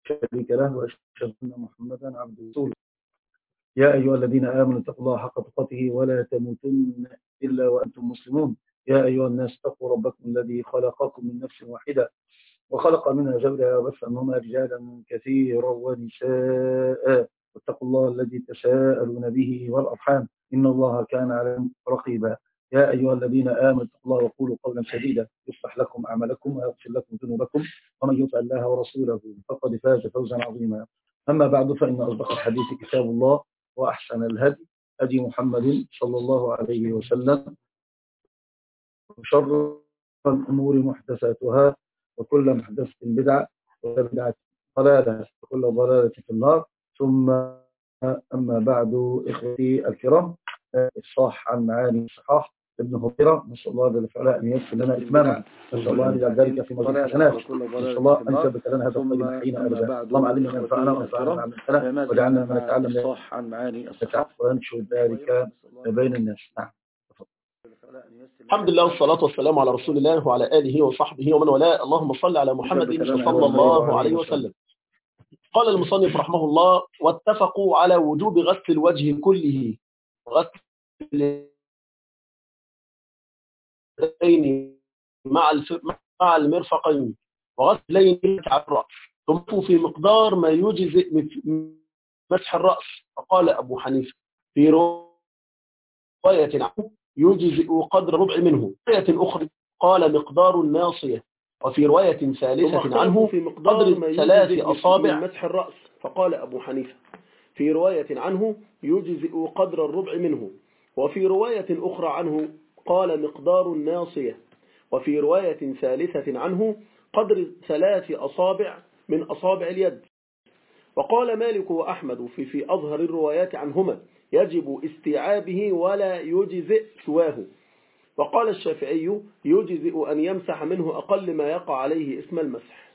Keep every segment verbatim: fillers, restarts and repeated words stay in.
شريك له، وأشهد أن محمدا عبده ورسوله. يا أيها الذين آمنوا اتقوا الله حق تقاته ولا تموتن إلا وأنتم مسلمون. يا أيها الناس اتقوا ربكم الذي خلقكم من نفس واحدة وخلق منها زوجها وبث منهما رجالا كثيرا ونساء، واتقوا الله الذي تساءلون به والأرحام إن الله كان عليكم رقيبا. يا أيها الذين آمنوا اتقوا الله وقولوا قولا سديدا يصلح لكم أعمالكم ويغفر لكم ذنوبكم، ومن يطع الله ورسوله فقد فاز فوزا عظيما. أما بعد، فإن أصدق الحديث كتاب الله، وأحسن الهدي هدي محمد صلى الله عليه وسلم، وشر الأمور محدثاتها، وكل محدثة بدعة، وكل بدعة ضلالة، وكل ضلالة في النار. ثم أما بعد، إخوتي الكرام، الصح عن معاني الصحاح ابن هريرة، نسأل الله جل وعلا أن يغفر لنا إتماما، نسأل الله أن يجعل ذلك في مزيد الحسنات، نسأل الله أن يثبت لنا هذا الطيب حين أبدا. اللهم علمنا ما ينفعنا وانفعنا ما علمتنا، واجعلنا من نتعلم الصح عن معاني الصحاح وننشر ذلك بين الناس. نعم. الحمد لله والصلاة والسلام على رسول الله وعلى آله وصحبه ومن والاه. اللهم صل على محمد صلى الله عليه وسلم. قال المصنف رحمه الله: واتفقوا على وجوب غسل الوجه كله، غسل اليدين مع مع المرفقين، وغسل على الرأس، ثم في مقدار ما يجزئ مسح الرأس. فقال أبو حنيفة في رواية عنه يجزئ قدر ربع منه، رواية أخرى قال مقدار الناصية، وفي رواية ثالثة عنه في مقدار قدر ثلاث أصابع من مسح الرأس. فقال أبو حنيفة في رواية عنه يجزئ قدر الربع منه، وفي رواية أخرى عنه قال مقدار الناصية، وفي رواية ثالثة عنه قدر ثلاث أصابع من أصابع اليد. وقال مالك وأحمد في في أظهر الروايات عنهما يجب استيعابه ولا يجزئ سواه. وقال الشافعي يجزئ أن يمسح منه أقل ما يقع عليه اسم المسح.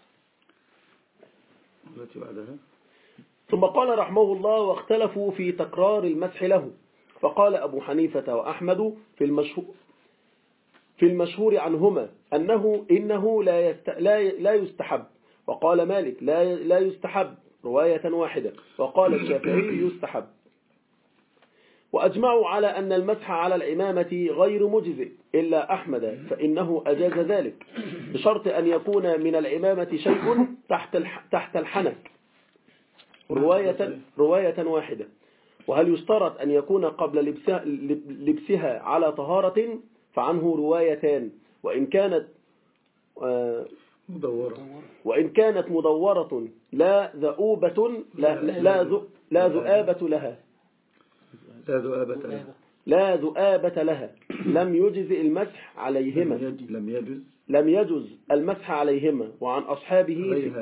ثم قال رحمه الله: واختلفوا في تكرار المسح له. فقال أبو حنيفة وأحمد في المشهور في المشهور عنهما أنه إنه لا يست لا لا يستحب. وقال مالك لا لا يستحب رواية واحدة. وقال الشافعي يستحب. وأجمعوا على أن المسح على العمامة غير مجزئ إلا أحمد، فإنه أجاز ذلك بشرط أن يكون من العمامة شيء تحت تحت الحنك، رواية رواية واحدة. وهل يشترط أن يكون قبل لبسها, لبسها على طهارة؟ فعنه روايتان، وإن كانت مدورة وإن كانت مدورة لا ذؤوبة لا لا لا ذؤابة لها لا ذؤابة لها لا ذؤابة لها لم يجز المسح عليهما لم يجز لم يجز المسح عليهما وعن أصحابه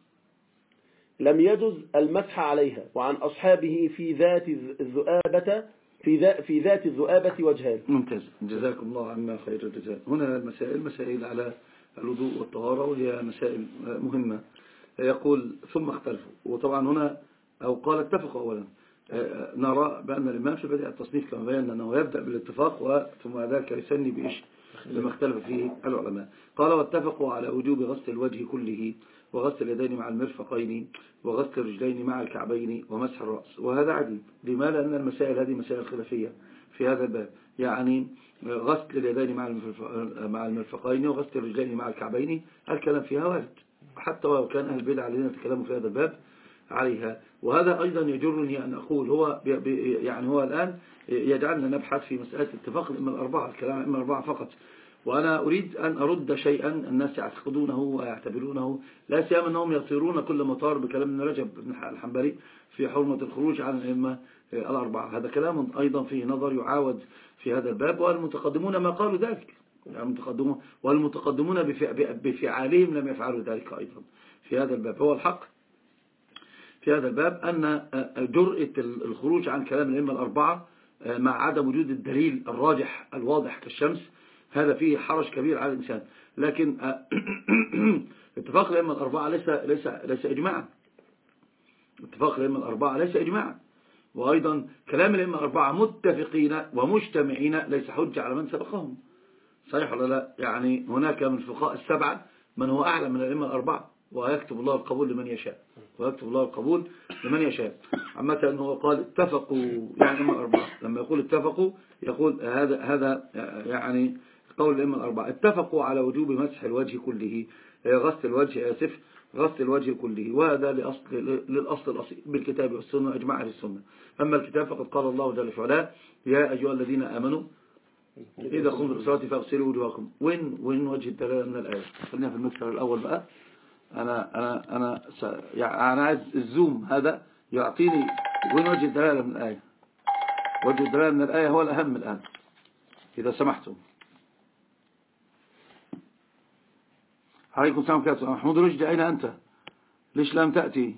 لم يجز المسح عليها وعن أصحابه في ذات الذؤابة في ذات في ذات الذؤابة وجهان. ممتاز، جزاكم الله عنا خير الجزاء. هنا المسائل مسائل على الوضوء والطهارة، وهي مسائل مهمة. يقول ثم اختلفوا، وطبعا هنا أو قال اتفقوا. أولا نرى بأن الإمام في بدء التصنيف كما بيان أنه يبدأ بالاتفاق ثم ذلك يسني بإيش لما اختلف فيه العلماء. قال واتفقوا على وجوب غسل الوجه كله، وغسل اليدين مع المرفقين، وغسل الرجلين مع الكعبين، ومسح الرأس. وهذا عجيب. لماذا؟ لأن المسائل هذه مسائل خلافية في هذا الباب. يعني غسل اليدين مع المرفقين وغسل الرجلين مع الكعبين الكلام فيها وارد، حتى ولو كان أهل البدع الذين يتكلموا في هذا الباب عليها. وهذا أيضا يجرني أن أقول هو يعني هو الآن يجعلنا نبحث في مسألة اتفاق الأئمة الأربعة، الكلام الأئمة الأربعة فقط. وأنا أريد أن أرد شيئا الناس يعتقدونه ويعتبرونه، لا سيما أنهم يصيرون كل مطار بكلام ابن رجب بن الحنبلي في حرمة الخروج عن الأئمة الأربعة. هذا كلام أيضا فيه نظر يعاود في هذا الباب، والمتقدمون ما قالوا ذلك، المتقدمون والمتقدمون بفعالهم لم يفعلوا ذلك أيضا في هذا الباب. هو الحق في هذا الباب أن جرأة الخروج عن كلام الأئمة الأربعة مع عدم وجود الدليل الراجح الواضح كالشمس هذا فيه حرج كبير على الإنسان. لكن اتفاق الأئمة الأربعة ليس ليس ليس إجماعا. اتفاق الأئمة الأربعة ليس إجماعا. وأيضا كلام الأئمة الأربعة متفقين ومجتمعين ليس حجة على من سبقهم. صحيح ولا لا؟ يعني هناك من الفقهاء السبعة من هو أعلى من الأئمة الأربعة، ويكتب الله القبول لمن يشاء. ويكتب الله القبول لمن يشاء. عامة أنه قال اتفقوا يعني إما الأربعة، لما يقول اتفقوا يقول هذا هذا يعني قول الإمام الأربعة اتفقوا على وجوب مسح الوجه كله، غسل الوجه آسف غسل الوجه كله، وهذا لأصل للأصل الأصيل بالكتاب والسنة أجمع أهل السنة. أما الكتاب فقد قال الله جل وعلا يا أيها الذين آمنوا إذا قمتم بالصلاة فاغسلوا وجوهكم. وين وين وجه الدلالة من الآية؟ خلينا في المكسر الأول بقى. أنا أنا أنا س... يعني أنا عايز الزوم هذا يعطيني وين وجه الدلالة من الآية. وجه الدلالة من الآية هو الأهم الآن إذا سمحتم. عليكم السلام عليكم. محمود رشدي أين أنت؟ ليش لم تأتي؟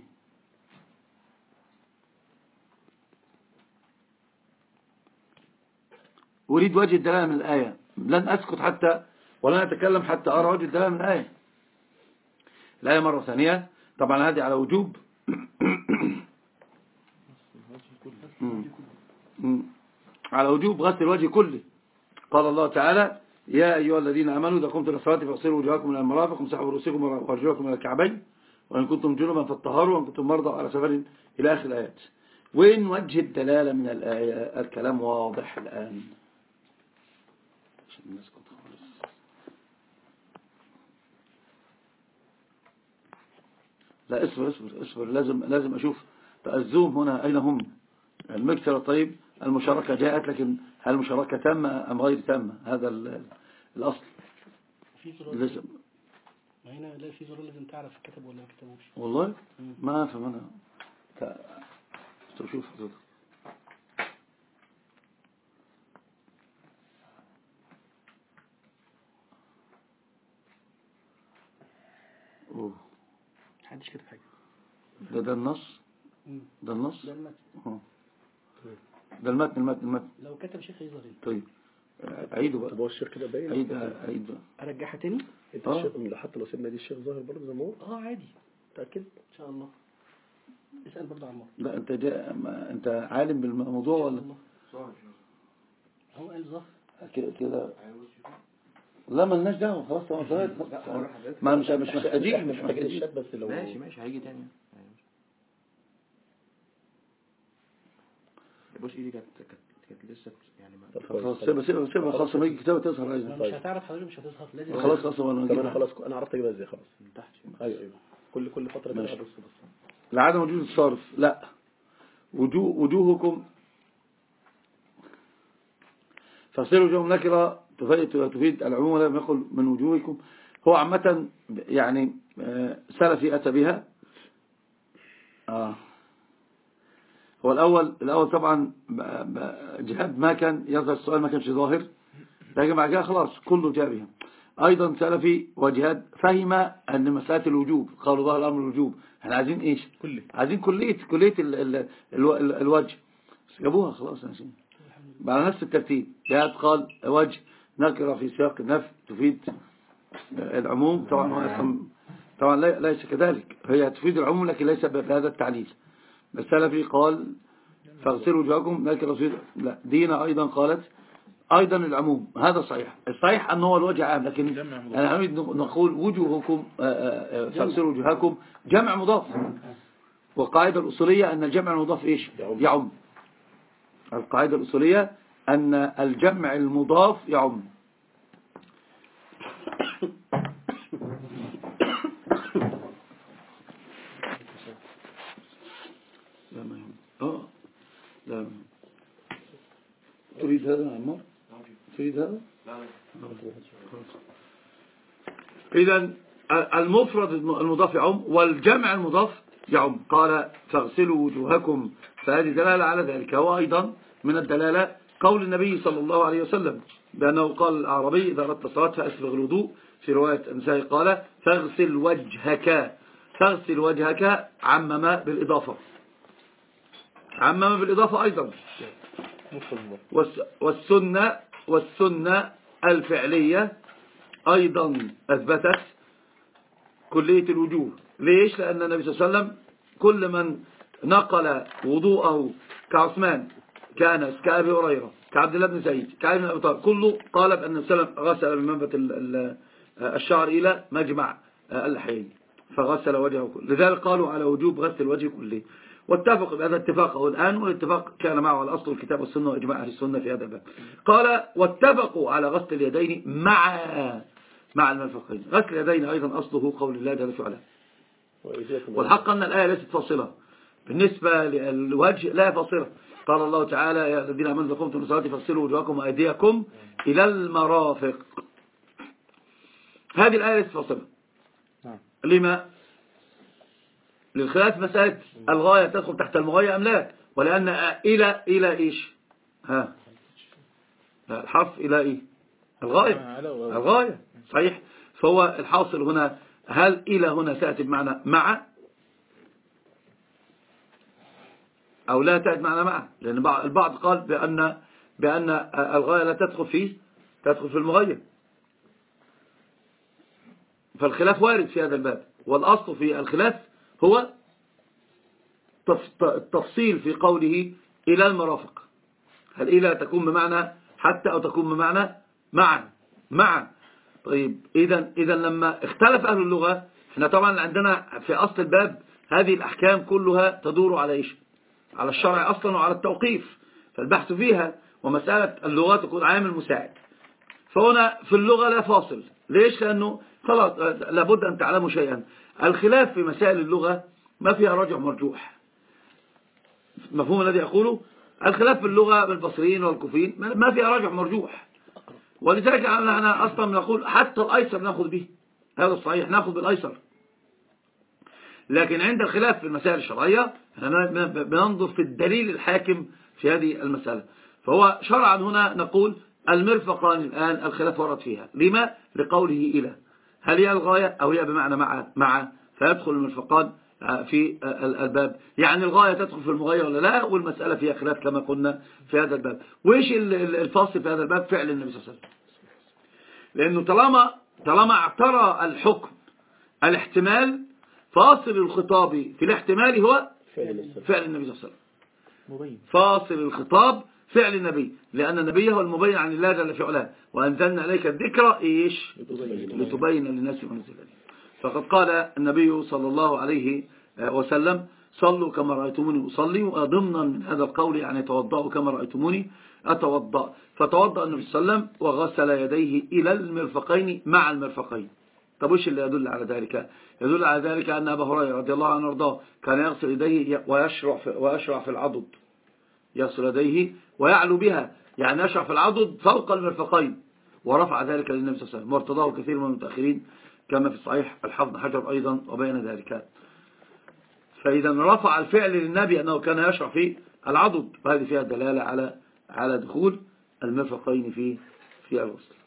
أريد وجه الدلالة من الآية، لن أسكت حتى ولن أتكلم حتى أرى وجه الدلالة من الآية. الآية مرة ثانية طبعا هذه على وجوب على وجوب غسل الوجه كله. قال الله تعالى يا أيها الذين آمنوا إذا قمتم إلى الصلاة فاغسلوا وجوهكم إلى المرافق وامسحوا برؤوسكم وأرجلكم إلى الكعبين وإن كنتم جنبا فاطهروا وإن كنتم مرضى على سفر إلى آخر الآيات. وين وجه الدلالة من الآية؟ الكلام واضح الآن. لا اصبر اصبر اصبر لازم لازم أشوف الزوم هنا أين هم. المكسر طيب المشاركة جاءت، لكن هل المشاركة تامة أم غير تامة؟ هذا الأصل. في زرار لازم ما هنا لا في زرار لازم تعرف كتب ولا ما كتبوش. والله ما أفهم أنا تشوف حضرتك. أوه محدش كتب حاجة. ده ده النص ده النص ده المتن ده المتن المتن المتن لو كتب شيخ يظهر. طيب عيده بقى. طب هو الشيخ كده باين؟ عيد عيد بقى. ارجعها تاني. انت الشيخ حتى لو سيبنا دي الشيخ ظاهر برضه زي ما هو. اه عادي. متأكد ان شاء الله. اسال برضه عن لا انت جاء انت عالم بالموضوع ولا هو قال ظهر كده كده. لا ما لناش دعوه خلاص طبعا ما مش مش محتاجين مش محتاجين الشات بس لو ماشي ماشي هيجي تاني. بص ايدي كانت كانت لسه يعني ما خلاص سيبها سيبها سيبها خلاص لما يجي كتابه تظهر ايضا. مش هتعرف حضرتك مش هتظهر لازم خلاص خلاص انا خلاص انا عرفت اجيبها ازاي خلاص من تحت. ايوه ايوه كل كل فتره كده هبص بص. لعدم وجود الصرف لا وجوه وجوهكم فصير وجوههم نكره تفيد تفيد العموم ولا يقول من وجوهكم. هو عامه يعني سلفي اتى بها. اه هو الأول الأول طبعا جهاد ما كان يظهر السؤال ما كانش ظاهر، لكن بعد كده خلاص كله جاء بها. أيضا سلفي وجهاد فهم أن مسألة الوجوب قالوا ظاهر الأمر الوجوب. احنا عايزين إيش؟ كلي. عايزين كلية كلية ال ال ال ال الوجه بس جابوها خلاص يا شيخ على نفس الترتيب. جهاد قال وجه نكرة في سياق النفي تفيد العموم. طبعا طبعا ليس كذلك، هي تفيد العموم لكن ليس بهذا التعليل. السلفي قال فاغسلوا وجوهكم لكن رسول لا دينا أيضا قالت أيضا العموم. هذا صحيح. الصحيح أنه هو الوجه عام، لكن أنا أريد نقول وجوهكم فاغسلوا وجوهكم جمع مضاف، والقاعدة الأصولية أن الجمع المضاف إيش يعم. القاعدة الأصولية أن الجمع المضاف يعم. اه لا تريد هذا يا عمار؟ تريد هذا؟ لا إذن المفرد المضاف يعم والجمع المضاف يعم. قال فاغسلوا وجوهكم فهذه دلالة على ذلك. وأيضا من الدلالة قول النبي صلى الله عليه وسلم بأنه قال الأعرابي إذا أردت الصلاة فأسبغ الوضوء. في رواية النسائي قال فاغسل وجهك. فاغسل وجهك عمم بالإضافة عمم بالإضافة أيضا. والسنة والسنة الفعلية أيضا أثبتت كلية الوجوه. ليش؟ لأن النبي صلى الله عليه وسلم كل من نقل وضوءه كعثمان كان كأبي هريرة كعبد الله بن زيد كعبد بن أبي طالب كله قال بأن النبي صلى الله عليه وسلم غسل من منبت الشعر إلى مجمع اللحيين. فغسل وجهه كله. لذلك قالوا على وجوب غسل الوجه كله، واتفق بهذا اتفاقه الآن، والاتفاق كان معه على أصل الكتاب والسنة وإجماع أهل السنة في هذا الباب. قال واتفقوا على غسل اليدين مع مع المرفقين. غسل اليدين أيضا أصله قول الله جل وعلا، والحق أن الآية ليست فاصلة بالنسبة للوجه، لا فاصلة. قال الله تعالى يا الذين آمنوا إذا قمتم إلى الصلاة فاغسلوا وجوهكم وأيديكم إلى المرافق. هذه الآية ليست فاصلة. لما؟ للخلاف مسألة الغاية تدخل تحت المغاية أم لا، ولأن إلى إلى إيش ها الحرف إلى إيه الغاية الغاية صحيح. فهو الحاصل هنا هل إلى هنا تأتي بمعنى مع أو لا تأتي بمعنى مع، لأن البعض قال بأن بأن الغاية لا تدخل فيه تدخل في المغاية. فالخلاف وارد في هذا الباب، والأصل في الخلاف هو التفصيل في قوله إلى المرافق. هل إلى تكون بمعنى حتى أو تكون بمعنى مع مع طيب إذا إذا لما اختلف أهل اللغة، احنا طبعا عندنا في أصل الباب هذه الأحكام كلها تدور على إيش؟ على الشرع أصلا وعلى التوقيف، فالبحث فيها ومسألة اللغة تكون عامل مساعد. فهنا في اللغة لا فاصل. ليش؟ لأنه خلاص لابد أن تعلموا شيئا، الخلاف في مسائل اللغة ما فيها راجح مرجوح. مفهوم الذي أقوله؟ الخلاف في اللغة بالبصريين والكوفيين ما فيها راجح مرجوح، ولذلك أنا أصلا نقول حتى الأيسر نأخذ به، هذا الصحيح نأخذ بالأيسر. لكن عند الخلاف في المسائل الشرعية بننظر في الدليل الحاكم في هذه المسألة. فهو شرعا هنا نقول المرفقان الآن الخلاف ورد فيها. لما؟ لقوله إلى، هل هي الغاية أو هي بمعنى مع مع فيدخل المرفقان في الباب، يعني الغاية تدخل في المغاية ولا لا، والمسألة فيها خلاف كما قلنا في هذا الباب. وإيش الفاصل في هذا الباب؟ فعل النبي صلى الله عليه وسلم، لأنه طالما طالما اعترى الحكم الاحتمال، فاصل الخطاب في الاحتمال هو فعل النبي صلى الله عليه وسلم. فاصل الخطاب فعل النبي، لأن النبي هو المبين عن الله جل في علاه، وأنزلنا عليك الذكر إيش لتبين للناس ما نزل إليهم. فقد قال النبي صلى الله عليه وسلم صلوا كما رأيتموني أصلي، وضمنا من هذا القول يعني توضأوا كما رأيتموني أتوضأ. فتوضأ النبي صلى الله عليه وسلم وغسل يديه إلى المرفقين مع المرفقين. طب وش اللي يدل على ذلك؟ يدل على ذلك أن أبا هريرة رضي الله عنه وارضاه كان يغسل يديه ويشرع في, ويشرع في العضد، يغسل يديه ويعلو بها، يعني يشرع في العضد فوق المرفقين، ورفع ذلك للنبي صلى الله عليه وسلم، وارتضاه كثير من المتأخرين كما في الصحيح الحافظ حجر أيضا وبين ذلك. فإذا رفع الفعل للنبي أنه كان يشرع في العضد، وهذه فيها دلالة على على دخول المرفقين في في الغسل.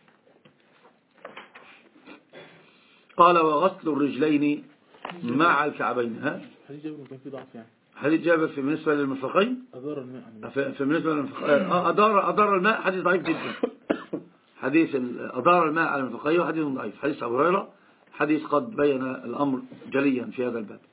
قال وغسل الرجلين مع الكعبين. ها حديث جابر كان في ضعف يعني. حديث جابر في بالنسبة للمرفقين أدار الماء في, في بالنسبة للمرفقين آه أدار أدار الماء حديث ضعيف جدا. حديث أدار الماء على المرفقين حديث ضعيف. حديث أبو هريرة حديث قد بين الأمر جليا في هذا الباب.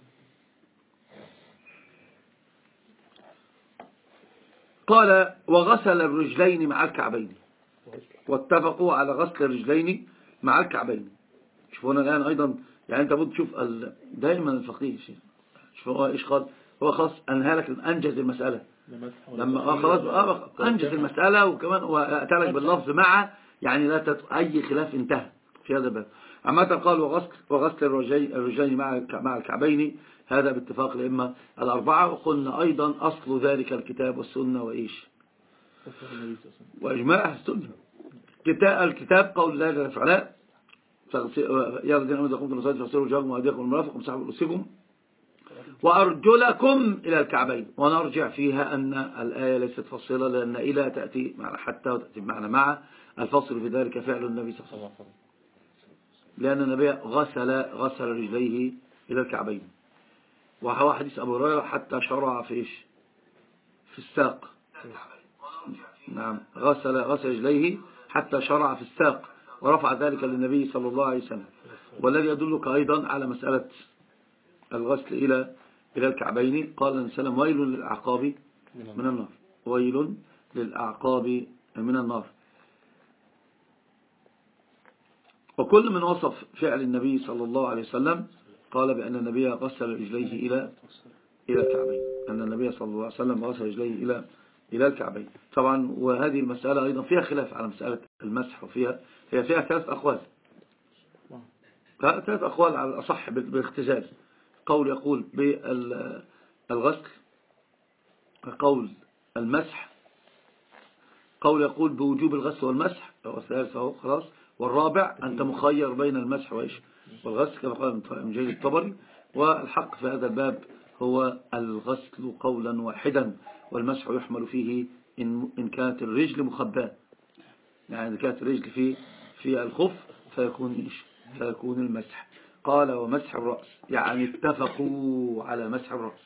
قال وغسل الرجلين مع الكعبين، واتفقوا على غسل الرجلين مع الكعبين. شوفونا الآن أيضا، يعني أنت بد تشوف دائما الفقيه شوف هو إيش قال، هو خلاص أنهى لك أنجز المسألة لما خلاص أنجز المسألة، وكمان وأتى لك باللفظ مع، يعني لا تت... أي خلاف انتهى في هذا الباب. عامة قال وغسل وغسل الرجلين الرجلين مع مع الكعبين، هذا باتفاق الأئمة الأربعة. وقلنا أيضا أصل ذلك الكتاب والسنة وإيش وإجماع السنة. كتاب الكتاب قول الله جل وعلا يا الذين آمنوا إذا قمتم إلى الصلاة فاغسلوا وجوهكم وأيديكم المرافق وامسحوا برؤوسكم وأرجلكم إلى الكعبين. ونرجع فيها أن الآية ليست فصيلة، لأن إلى تأتي معنى حتى وتأتي بمعنى مع. الفصل في ذلك فعل النبي صلى الله عليه وسلم، لأن النبي غسل غسل رجليه إلى الكعبين. وهو حديث أبو هريرة حتى شرع في إيش في الساق. نعم غسل غسل رجليه حتى شرع في الساق، ورفع ذلك للنبي صلى الله عليه وسلم. والذي يدلك أيضا على مسألة الغسل إلى إلى الكعبين قال النبي صلى الله عليه وسلم ويل للأعقاب من النار، ويل للأعقاب من النار. وكل من وصف فعل النبي صلى الله عليه وسلم قال بأن النبي غسل رجليه إلى إلى الكعبين، أن النبي صلى الله عليه وسلم غسل رجليه إلى إلى الكعبين. طبعا وهذه المسألة أيضا فيها خلاف على مسألة المسح، وفيها هي فيها ثلاث أقوال ثلاث أقوال على الأصح بالاختزال. قول يقول بالغسل، قول المسح، قول يقول بوجوب الغسل والمسح، والثالث اهو خلاص، والرابع أنت مخير بين المسح وإيش والغسل كما قال ابن جرير الطبري. والحق في هذا الباب هو الغسل قولا واحدا، والمسح يحمل فيه إن, إن كانت الرجل مخباة، يعني إذا كانت الرجل في في الخف فيكون إيش فيكون المسح. قال ومسح الرأس، يعني اتفقوا على مسح الرأس.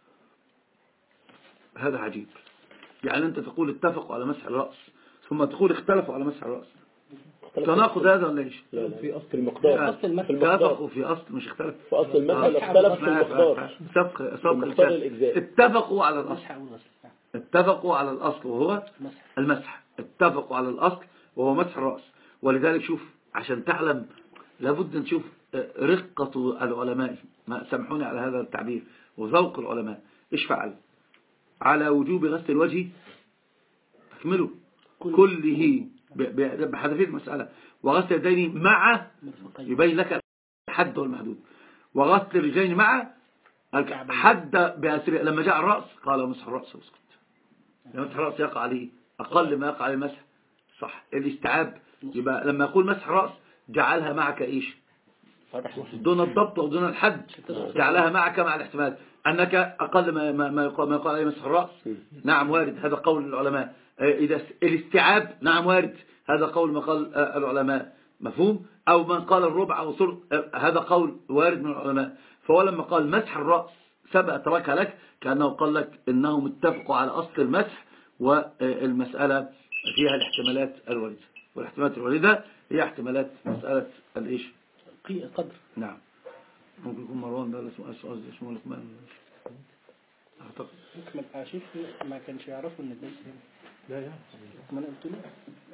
هذا عجيب، يعني أنت تقول اتفقوا على مسح الرأس ثم تقول اختلفوا على مسح الرأس، تناقض هذا ولا ايش؟ لا لا في أصل المقدار، اتفقوا في أصل مش اختلف في أصل المسألة، اختلف في المقدار. سبق سبق اتفقوا على الأصل، اتفقوا على الأصل وهو المسح، اتفقوا على الأصل وهو مسح الرأس. ولذلك شوف عشان تعلم لابد نشوف رقة العلماء، ما سامحوني على هذا التعبير، وذوق العلماء. ايش فعل على وجوب غسل الوجه؟ اكملوا كله بحذافير المسألة، وغسل اليدين مع يبين لك الحد والمحدود، وغسل الرجلين مع حد بأسرع. لما جاء الرأس قال مسح الرأس واسكت، لما مسح الرأس يقع عليه أقل ما يقع عليه المسح، صح الاستيعاب. يبقى لما يقول مسح الرأس جعلها معك إيش دون الضبط ودون الحد، جعلها معك مع الاحتمال أنك أقل ما ما ما يقال عليه مسح الرأس. نعم وارد، هذا قول العلماء. إذا الاستيعاب نعم وارد، هذا قول ما قال العلماء، مفهوم. أو من قال الربع أو صر، هذا قول وارد من العلماء. فهو لما قال مسح الرأس سبق تركها لك كأنه قال لك إنهم اتفقوا على أصل المسح، والمسألة فيها الاحتمالات الواردة، والاحتمالات الواردة هي احتمالات مسألة الإيش قدر. نعم. ممكن يكون مروان ده اسمه اسمه لقمان اعتقد. لقمان عاشف ما كانش يعرفوا ان الدرس هنا. لا يا لقمان قلت له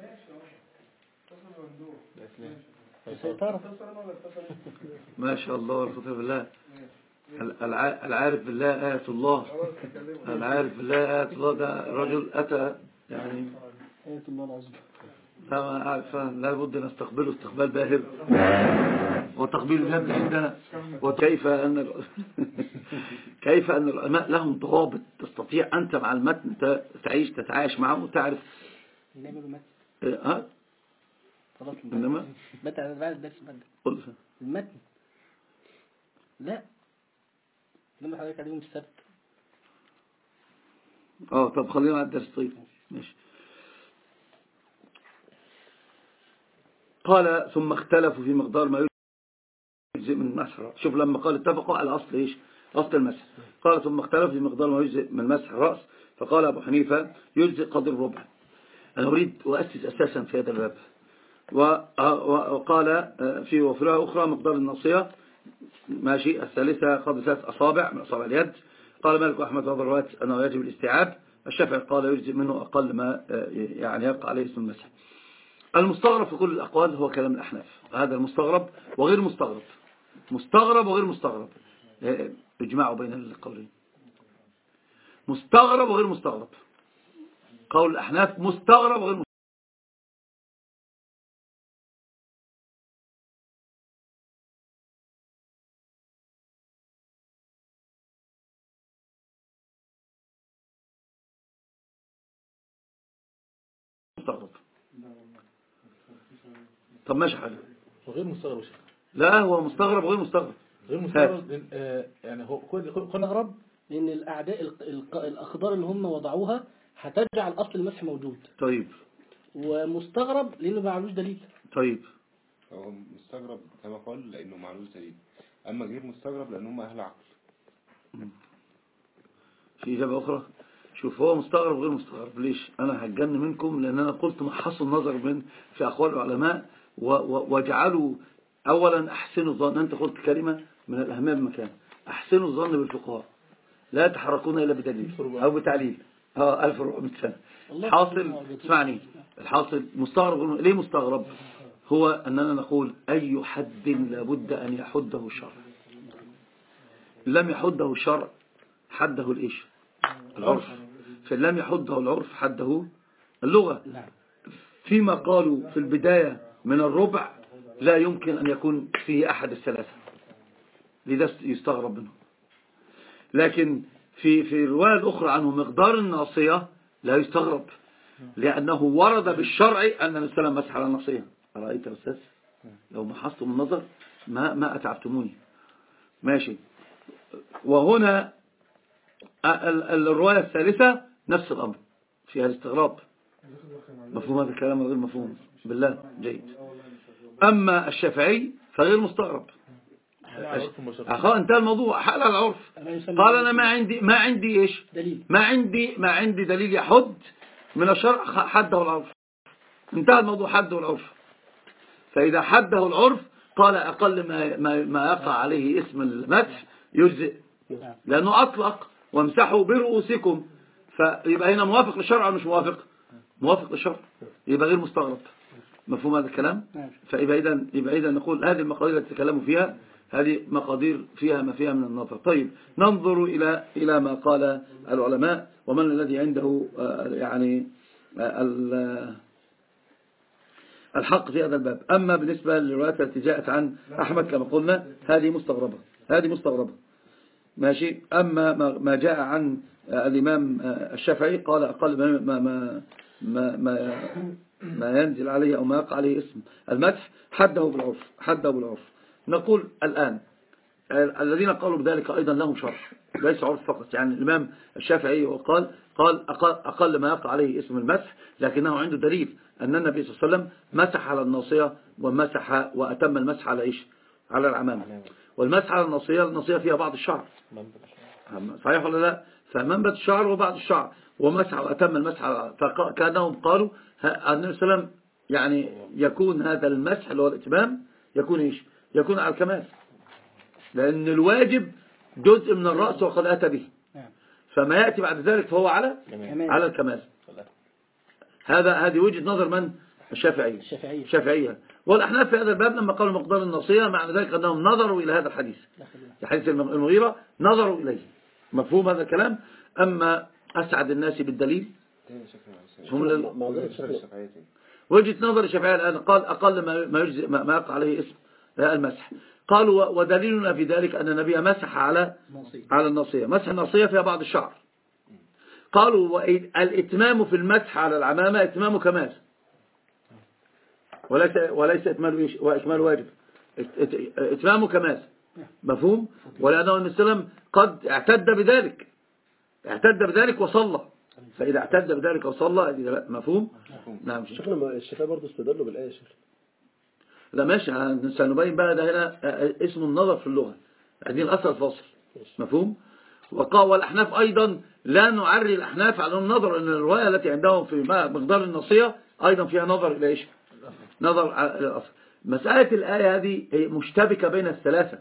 ما شاء الله والخطيب بالله، العارف بالله آية الله، العارف بالله آية الله. ده رجل أتى يعني آية الله العظيم، لا بد نستقبله استقبال باهر، وتقبيل اليد عندنا. وكيف أن كيف أن العلماء لهم ضوابط تستطيع أنت مع المتن تعيش تتعايش معه وتعرف. ها خلاص إنما متى بعد الدرس بدل المتن لا لما حضرتك عليهم السبت. اه طب خلينا على الدرس. طيب ماشي. قال ثم اختلفوا في مقدار ما يجزئ من المسح. شوف لما قال اتفقوا على أصل إيش أصل المسح، قال ثم اختلفوا في مقدار ما يجزئ من مسح الرأس، فقال أبو حنيفة يجزئ قدر الربع. أنا أريد أؤسس أساسا في هذا الباب. وقال في وفرها أخرى مقدار الناصية ماشي، الثالثة قدر ثلاث أصابع من أصابع اليد. قال مالك وأحمد هذا الرواية أنه يجب الاستيعاب. الشافعي قال يجزئ منه أقل ما يعني يبقى عليه اسم المسح. المستغرب في كل الأقوال هو كلام الأحناف، هذا المستغرب وغير مستغرب، مستغرب وغير مستغرب، اجمعوا بين القولين، مستغرب وغير مستغرب. قول الأحناف مستغرب وغير مستغرب. طب ماشي حاجة وغير مستغرب. لا هو مستغرب وغير مستغرب. غير مستغرب يعني هو كل كل مستغرب لأن الأعداء الأخضار اللي هم وضعوها هتجعل أصل المسح موجود. طيب. ومستغرب لأنه ما عندوش دليل. طيب. هو مستغرب كما قال لأنه ما عندوش دليل، أما غير مستغرب لأنهم أهل عقل. في إجابة أخرى. شوف هو مستغرب وغير مستغرب ليش؟ أنا هتجن منكم لأن أنا قلت محصل النظر من في أقوال العلماء وجعلوا أولا أحسنوا الظن. أنت قلت كلمة من الأهمية بمكان، أحسنوا الظن بالفقهاء لا يتحركون إلا بدليل أو بتعليل. اه ألف وأربعمائة سنة. الحاصل اسمعني، الحاصل مستغرب. ليه مستغرب؟ هو أننا نقول أي حد لابد أن يحده الشرع. لم يحده الشرع حده الإيش العرف، فلم يحده العرف حده اللغة. فيما قالوا في البداية من الربع لا يمكن أن يكون فيه أحد الثلاثة، لذا يستغرب منه. لكن في في الرواية الأخرى عنه مقدار الناصية لا يستغرب، لأنه ورد بالشرع أن النبي صلى الله عليه وسلم مسح على الناصية. أرأيت يا أستاذ لو محصتم النظر ما ما أتعبتموني. ماشي. وهنا الرواية الثالثة نفس الأمر فيها الاستغراب. مفهوم هذا الكلام غير مفهوم بالله؟ جيد. أما الشافعي فغير مستغرب، أخوة انتهى الموضوع، حال على العرف. قال أنا ما عندي ما عندي إيش ما عندي ما عندي دليل يحد من الشرع حده العرف. انتهى الموضوع، حده العرف. فإذا حده العرف قال أقل ما ما, ما يقع عليه اسم المسح يجزئ، لأنه أطلق وامسحوا برؤوسكم، فيبقى هنا موافق للشرع أو مش موافق؟ موافق للشرع، يبقى غير مستغرب. مفهوم هذا الكلام؟ فيبقى إذا يبقى إذا نقول هذه المقادير التي تكلموا فيها هذه مقادير فيها ما فيها من النظر. طيب ننظر إلى إلى ما قال العلماء ومن الذي عنده يعني الحق في هذا الباب. أما بالنسبة للروايات التي جاءت عن أحمد كما قلنا هذه مستغربة، هذه مستغربة. ماشي. أما ما جاء عن الإمام الشافعي قال أقل ما ما ما ما, ما ينزل عليه أو ما يقع عليه اسم المسح حده بالعرف، حده بالعرف. نقول الآن الذين قالوا بذلك أيضا لهم شرح ليس عرف فقط. يعني الإمام الشافعي وقال قال أقل, أقل ما يقع عليه اسم المسح، لكنه عنده دليل أن النبي صلى الله عليه وسلم مسح على الناصية ومسح وأتم المسح على إيش؟ على العمامة. والمسح على الناصية، الناصية فيها بعض الشعر صحيح ولا لا؟ فمنبت الشعر وبعض الشعر ومسح وأتم المسح على، فكانهم قالوا النبي صلى الله عليه وسلم يعني يكون هذا المسح اللي هو الاتمام يكون إيش؟ يكون على الكمال، لأن الواجب جزء من الرأس وقد أتى به، فما يأتي بعد ذلك فهو على على الكمال. هذا هذه وجهة نظر من؟ الشافعية الشافعية. والأحناف في هذا الباب لما قالوا مقدار الناصية معنى ذلك أنهم نظروا إلى هذا الحديث، حديث المغيرة نظروا إليه. مفهوم هذا الكلام؟ أما أسعد الناس بالدليل هم وجهة نظر الشافعية الآن قال أقل ما يجزئ ما يقع عليه اسم المسح. قالوا ودليلنا في ذلك أن النبي مسح على على الناصية. مسح الناصية فيها بعض الشعر. قالوا الاتمام في المسح على العمامة اتمام كمال وليس وليس إكمال وإكمال واجب، اتمام كمال. مفهوم؟ ولأنه النبي صلى الله عليه وسلم قد اعتد بذلك اعتد بذلك وصلى، فإذا اعتد بذلك وصلى مفهوم؟ نعم. شيخنا الشافعي برضه استدلوا بالآية يا شيخ. لا ماشي، سنبين بقى ده هنا اسم النظر في اللغة، هذه الأثر الفاصل. مفهوم؟ وقال والأحناف أيضا لا نعري الأحناف على النظر، أن الرواية التي عندهم في مقدار النصية أيضا فيها نظر إلى إيش؟ نظر على الأصل. مسألة الآية هذه مشتبكة بين الثلاثة.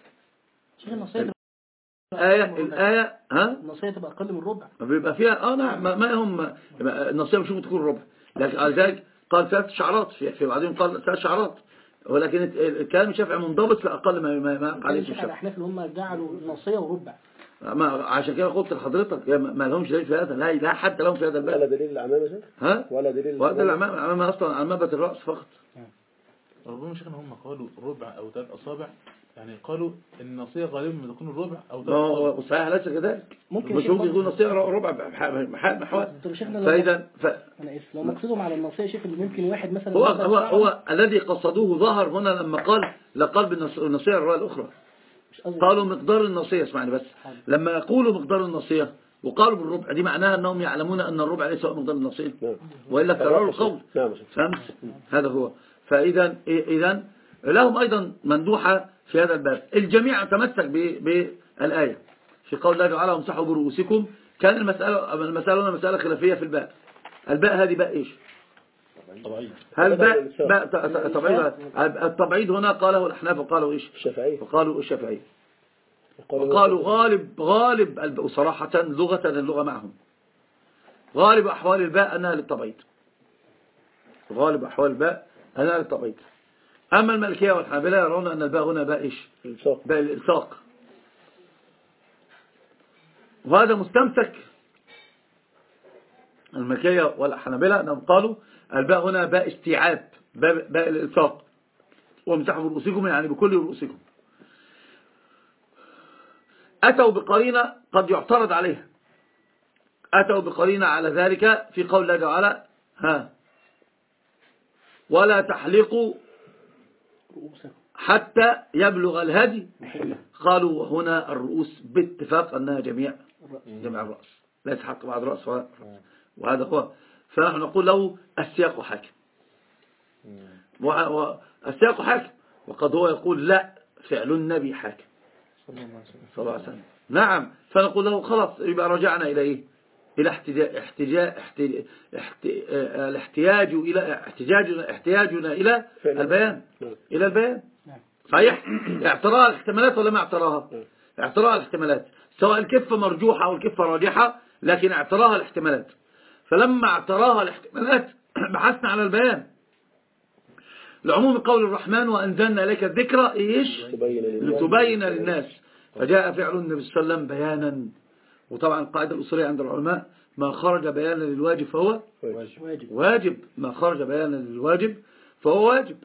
الآية الآية ها النصية تبقى أقل من ربع، بيبقى فيها اه نعم ما هم النصية مش ممكن تكون ربع، لكن على ذلك قال ثلاث شعرات في في بعضهم قال ثلاث شعرات، ولكن الكلام الشافعي منضبط لأقل ما ما ما عليه الشافعي. الأحناف اللي هم جعلوا النصية وربع، ما عشان كده قلت لحضرتك ما لهمش دليل في هذا، لا لا حد لهم في هذا الباب. ولا دليل العمامة يا شيخ؟ ها ولا دليل ولا العمامة، العمامة أصلا عمامة الرأس فقط. ربما شيخنا هم قالوا ربع أو ثلاث أصابع، يعني قالوا النصية غالبا بتكون الربع أو ثلاث أصابع. وصحيح ليس كذلك، ممكن مش ممكن يكون نصية ربع محوال. فإذا ف... أنا اسف لو مقصودهم على النصية شيخ اللي ممكن واحد مثلا هو هو هو الذي قصدوه ظهر هنا لما قال لقلب النصية الرواية الأخرى قالوا مقدار النصية. اسمعني بس، لما يقولوا مقدار النصية وقالوا بالربع دي معناها أنهم يعلمون أن الربع ليس هو مقدار النصية، وإلا كرروا القول. فهمت؟ هذا هو. فإذا إذا لهم أيضا مندوحة في هذا الباب. الجميع تمسك بالآية في قول الله تعالى وامسحوا برؤوسكم. كان المسألة المسألة هنا مسألة خلافية في الباء. الباء هذه باء إيش؟ هل باء باء تبعيد؟ التبعيد هنا قاله الأحناف وقالوا إيش؟ الشافعي وقالوا الشافعي وقالوا غالب غالب وصراحة لغة اللغة معهم غالب أحوال الباء أنها للتبعيد، غالب أحوال الباء أنها للتبعيد. أما المالكية والحنابلة يرون أن الباء هنا باء إيش؟ باء الإلصاق. وهذا مستمسك الملكية والحنابلة أنهم قالوا الباء هنا باء استيعاب، باء, باء الإلصاق، وامسحوا برؤوسكم يعني بكل رؤوسكم. أتوا بقرينة قد يعترض عليها، أتوا بقرينة على ذلك في قول الله تعالى ها ولا تحلقوا حتى يبلغ الهدي. قالوا وهنا الرؤوس باتفاق أنها جميع جميع الرأس، ليس حق بعض الرأس، وهذا هو. فنحن نقول له السياق حاكم، والسياق حاكم، وقد هو يقول لا فعل النبي حاكم صلى الله عليه وسلم. نعم، فنقول له خلاص يبقى رجعنا إلى إيه؟ إلى احتجاج احتجاج الاحتياج إلى احتجاجنا احتياجنا إلى البيان، إلى البيان. صحيح، اعتراها الاحتمالات ولا ما اعتراها؟ اعتراها الاحتمالات، سواء الكفة مرجوحة أو الكفة راجحة، لكن اعتراها الاحتمالات. فلما اعتراها الاحتمالات بحثنا على البيان. لعموم قول الرحمن وأنزلنا إليك الذكرى إيش؟ لتبين للناس. فجاء فعل النبي صلى الله عليه وسلم بيانا. وطبعا القاعدة الأصولية عند العلماء ما خرج بيانا للواجب فهو واجب, واجب. ما خرج بيانا للواجب فهو واجب.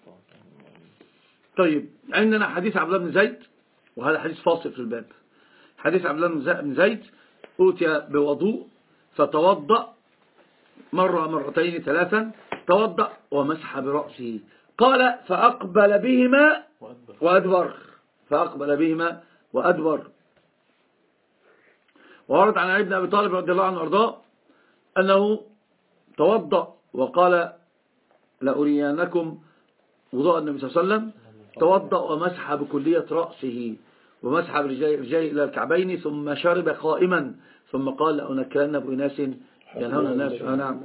طيب، عندنا حديث عبد الله بن زيد، وهذا حديث فاصل في الباب. حديث عبد الله بن زيد أوتي بوضوء فتوضأ مرة مرتين ثلاثا، توضأ ومسح برأسه، قال فأقبل بهما وأدبر، فأقبل بهما وأدبر. وورد عن علي بن أبي طالب رضي الله عنه وارضاه أنه توضأ وقال لأريانكم وضوء النبي صلى الله عليه وسلم، توضأ ومسح بكلية رأسه ومسح برجليه إلى الكعبين، ثم شرب قائما، ثم قال لأنكرن بأناس ينهون الناس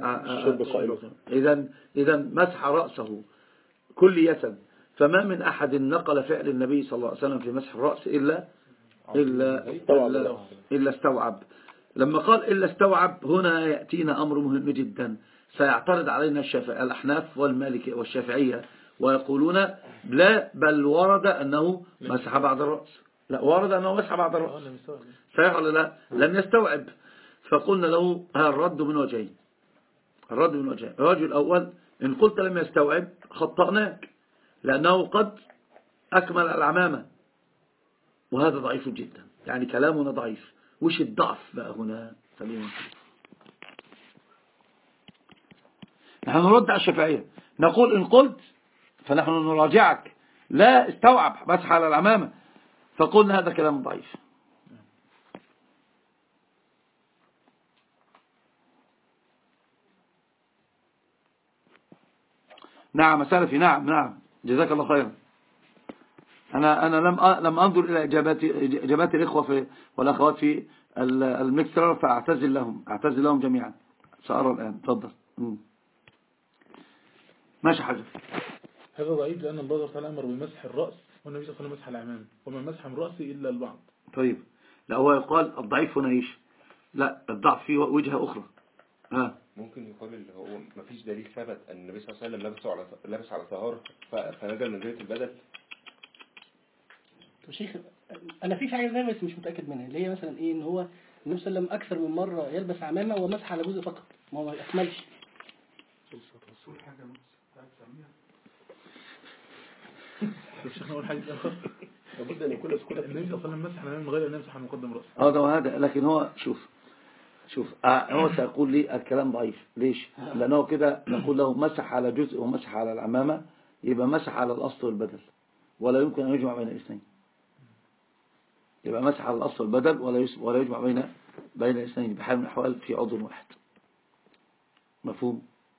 إذن إذن مسح رأسه كلية. فما من أحد نقل فعل النبي صلى الله عليه وسلم في مسح الرأس إلا إلا إلا, إلا استوعب. لما قال إلا استوعب هنا يأتينا أمر مهم جدا، سيعترض علينا الشافعي الأحناف والمالكية والشافعية ويقولون لا، بل ورد أنه مسح بعض الرأس، لا ورد أنه مسح بعض الرأس، صحيح ولا لا؟ لم يستوعب. فقلنا له ها الرد من وجهين، الرد من وجهين. الرجل الأول إن قلت لم يستوعب خطأناك، لأنه قد أكمل العمامة، وهذا ضعيف جدا، يعني كلامنا ضعيف. وش الضعف بقى هنا؟ خلينا نشوف. نحن نرد على الشافعية نقول إن قلت فنحن نراجعك لا استوعب مسح على العمامة، فقلنا هذا كلام ضعيف. نعم سلفي، نعم نعم جزاك الله خيرا. أنا أنا لم لم أنظر إلى إجابات إجابات الإخوة في والأخوات في الميكسر، فأعتذر لهم أعتذر لهم جميعا. سأرى الآن، تفضل. ماشي حاجة. هذا ضعيف لأن الله تعالى أمر بمسح الرأس والنبي صلى الله عليه وسلم مسح الأعمام، وما مسح من رأسه إلا البعض. طيب، لا هو يقال الضعيف هنا إيش؟ لا، الضعف في وجهة أخرى. ها ممكن يقال اللي هو ما فيش دليل ثبت أن النبي صلى الله عليه وسلم لبسه على لبس على طهارة فنزل منزلة البدل. طب شيخ، أنا في حاجة زي بس مش متأكد منها، اللي هي مثلا إيه، إن هو النبي صلى الله عليه وسلم أكثر من مرة يلبس عمامة ومسح على جزء فقط، ما هو ما يكملش. الشيخ نقول حاجة آخر لابد أن يكون في كل النبي صلى الله عليه وسلم مسح العمام من غير أن يمسح مقدم رأسه. اه ده هذا، لكن هو شوف شوف آه هو سيقول لي الكلام ضعيف. ليش؟ لأنه كده نقول له مسح على جزء ومسح على العمامة، يبقى مسح على الأصل والبدل، ولا يمكن أن يجمع بين الاثنين. يبقى مسح على الأصل والبدل ولا ولا يجمع بين بين الاثنين بحال من الأحوال في عضو واحد. مفهوم؟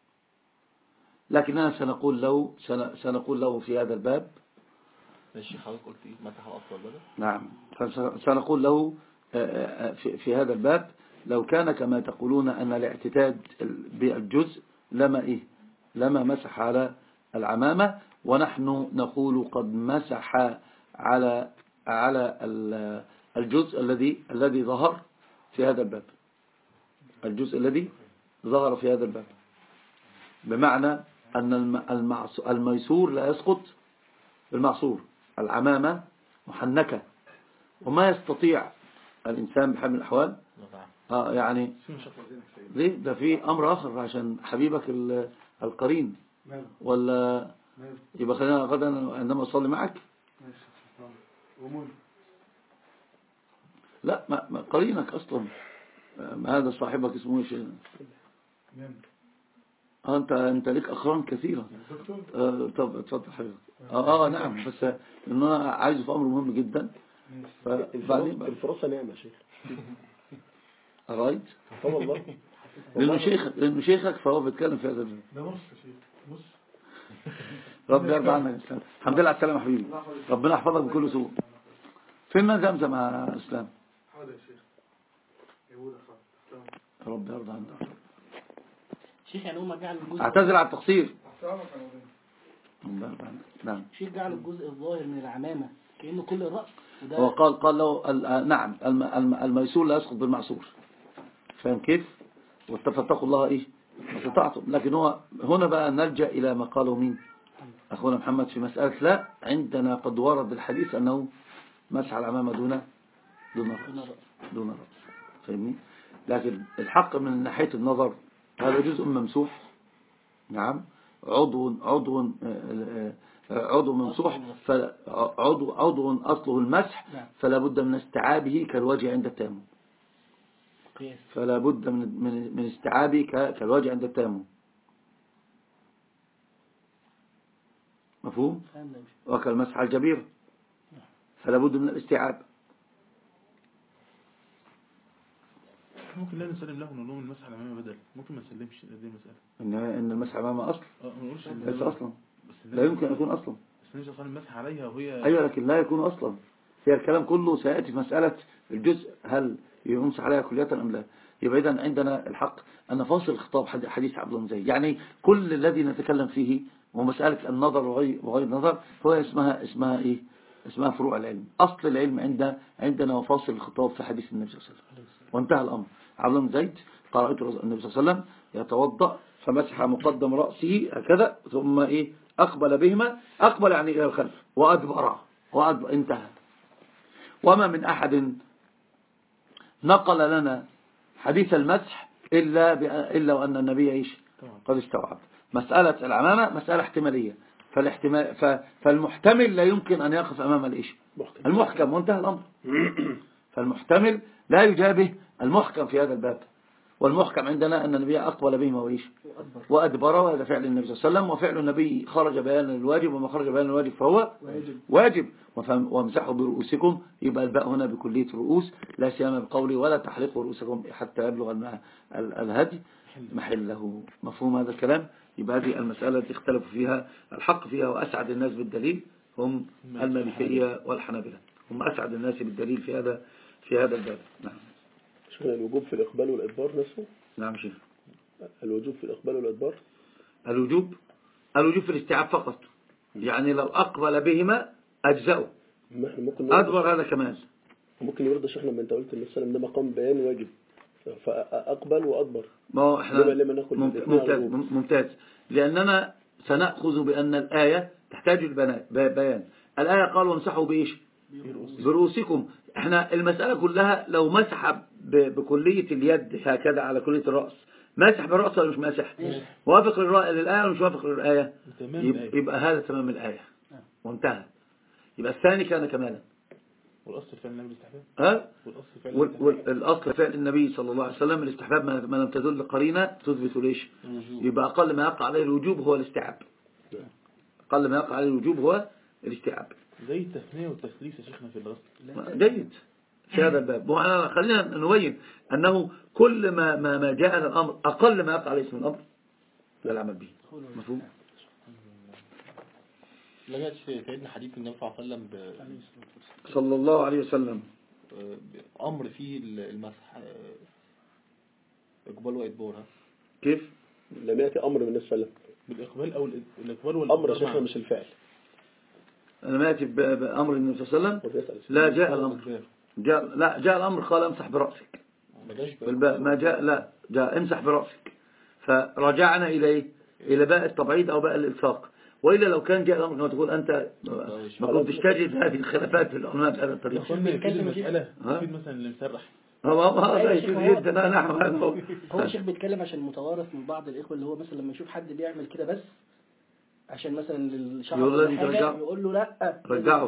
لكننا سنقول له سنقول له في هذا الباب. الشيخ حضرتك قلت ايه؟ مسح الأصل والبدل؟ نعم، فسنقول له في هذا الباب لو كان كما تقولون أن الاعتداد بالجزء لما إيه لما مسح على العمامة، ونحن نقول قد مسح على على الجزء الذي الذي ظهر في هذا الباب، الجزء الذي ظهر في هذا الباب، بمعنى أن الميسور لا يسقط بالمعصور. العمامة محنكة وما يستطيع الإنسان بحال الأحوال اه يعني ليه ده في أمر آخر عشان حبيبك القرين ولا يبقى خلينا غدا عندما أصلي معك لا ما ما قرينك أصلا ما هذا صاحبك اسمه ايش اه انت انت ليك اقران كثيره آه طب اتفضل حضرتك اه اه نعم بس ان انا عايزه في امر مهم جدا فبعدين الفرصه نعمه يا شيخ رايت اه والله لانه شيخ لانه شيخك فهو بيتكلم في هذا ده نص يا شيخ نص ربنا يرضى عنك السلام الحمد لله على السلامه يا حبيبي ربنا يحفظك بكل سوء فين ما زمزم يا اسلام حاضر يا شيخ يقول ربنا يرضى عنك شيخ يعني هم جعل الجزء اعتذر على التقصير نعم شيخ جعل الجزء الظاهر من العمامة كأنه كل الرأس وده هو قال قال له نعم الميسور لا يسقط بالمعسور فاهم كيف واتفقوا الله ايه استطعتم لكن هو هنا بقى نلجأ الى ما قاله مين اخونا محمد في مسألة لا عندنا قد ورد الحديث انه مسح العمامة دون دون رأس دون رأس فاهمني لكن الحق من ناحية النظر هذا جزء ممسوح نعم عضو عضو عضو ممسوح فعضو عضو أصله المسح فلا بد من استيعابه كالوجه عند التيمم فلا بد من من من استيعابه كالوجه عند التيمم مفهوم وكالمسح الجبير فلا بد من الاستيعاب ممكن لا نسلم له نقول المسح الامامي بدل ممكن ما نسلمش دي مساله ان ان المسح الامامي اصل اه ما نقولش ليس اصلا لا يمكن ان يكون اصلا بس النبي صلى الله عليه وسلم مسح عليها وهي ايوه لكن لا يكون اصلا هي الكلام كله سياتي في مساله الجزء هل يمسح عليها كلية ام لا يبقى اذا عندنا الحق ان فاصل الخطاب حديث عبد الله بن زيد يعني كل الذي نتكلم فيه ومساله النظر وغير وغير النظر هو اسمها اسمها ايه اسمها فروع العلم اصل العلم عند عندنا وفاصل الخطاب في حديث النبي صلى الله عليه وسلم وانتهى الامر عبد الله بن زيد قال رأيت النبي صلى الله عليه وسلم يتوضا فمسح مقدم راسه هكذا ثم ايه اقبل بهما اقبل يعني الى الخلف وادبر وادبر انتهى وما من احد نقل لنا حديث المسح الا الا وان النبي ايش قد استوعب مساله العمامه مساله احتماليه فالاحتمال فالمحتمل لا يمكن ان يقف امام الايش المحكم وانتهى الامر فالمحتمل لا يجابه المحكم في هذا الباب والمحكم عندنا أن النبي أقبل بهما وإيش وأدبر وهذا فعل النبي صلى الله عليه وسلم وفعل النبي خرج بيان الواجب وما خرج بيان الواجب فهو واجب, واجب. وامسحوا برؤوسكم يبقى الباء هنا بكلية رؤوس لا سيما بقولي ولا تحلقوا رؤوسكم حتى يبلغ الهدي محله مفهوم هذا الكلام يبقى هذه المسألة التي اختلفوا فيها الحق فيها وأسعد الناس بالدليل هم المالكية والحنابلة هم أسعد الناس بالدليل في هذا في هذا الباب نعم شيخنا الوجوب في الإقبال والإدبار نفسه نعم شيخ الوجوب في الإقبال والإدبار الوجوب الوجوب في الاستيعاب فقط يعني لو أقبل بهما أجزأه أدبر هذا كمال ممكن يرضى شيخنا لما أنت قلت إن السلام ده مقام بيان واجب فأقبل وأدبر ما هو إحنا ممتاز ممتاز لأننا سنأخذ بأن الآية تحتاج البيان الآية قال وامسحوا بإيش برؤوسكم احنا المسألة كلها لو مسح بكلية اليد هكذا على كلية الرأس ماسح بالرأس ولا مش ماسح موافق للآية ولا مش موافق للآية يبقى هذا تمام الآية وانتهى يبقى الثاني كان كمالا والأصل فعل النبي الاستحباب ها والأصل فعل النبي صلى الله عليه وسلم الاستحباب ما لم تدل قرينة تثبت ليش يبقى أقل ما يقع عليه الوجوب هو الاستيعاب أقل ما يقع عليه الوجوب هو الاستيعاب زي التثنية والتثليث يا شيخنا في الرسل جيد في هذا الباب وأنا خلينا نبين أنه كل ما ما ما جاءنا الأمر أقل ما يقع عليه اسم الأمر لا العمل به مفهوم لا جاءت في سيدنا حديث النبي صلى الله عليه وسلم ب... صلى الله عليه وسلم أمر فيه المسح إقبال وإدبار كيف لم يأتي أمر من السلام بالإقبال أو الإقبال والإدبار أمر شيخنا مش الفعل أنا ما يأتي بأمر النبي صلى الله عليه وسلم لا جاء الأمر جاء لا جاء الأمر قال امسح برأسك ما جاء لا جاء امسح برأسك فرجعنا إليه إلى باء التبعيد أو باء الإلصاق وإلا لو كان جاء الأمر كما تقول أنت ما كنتش تجد هذه الخلافات في العلماء بهذا الطريقة. يقولنا يفيد المسألة يفيد مثلا اللي مسرح. هو هذا يفيد جدا. نعم هذا هو. هو الشيخ بيتكلم عشان متوارث من بعض الإخوة اللي هو مثلا لما يشوف حد بيعمل كده بس عشان مثلا الشعب يقول له لا رجعه.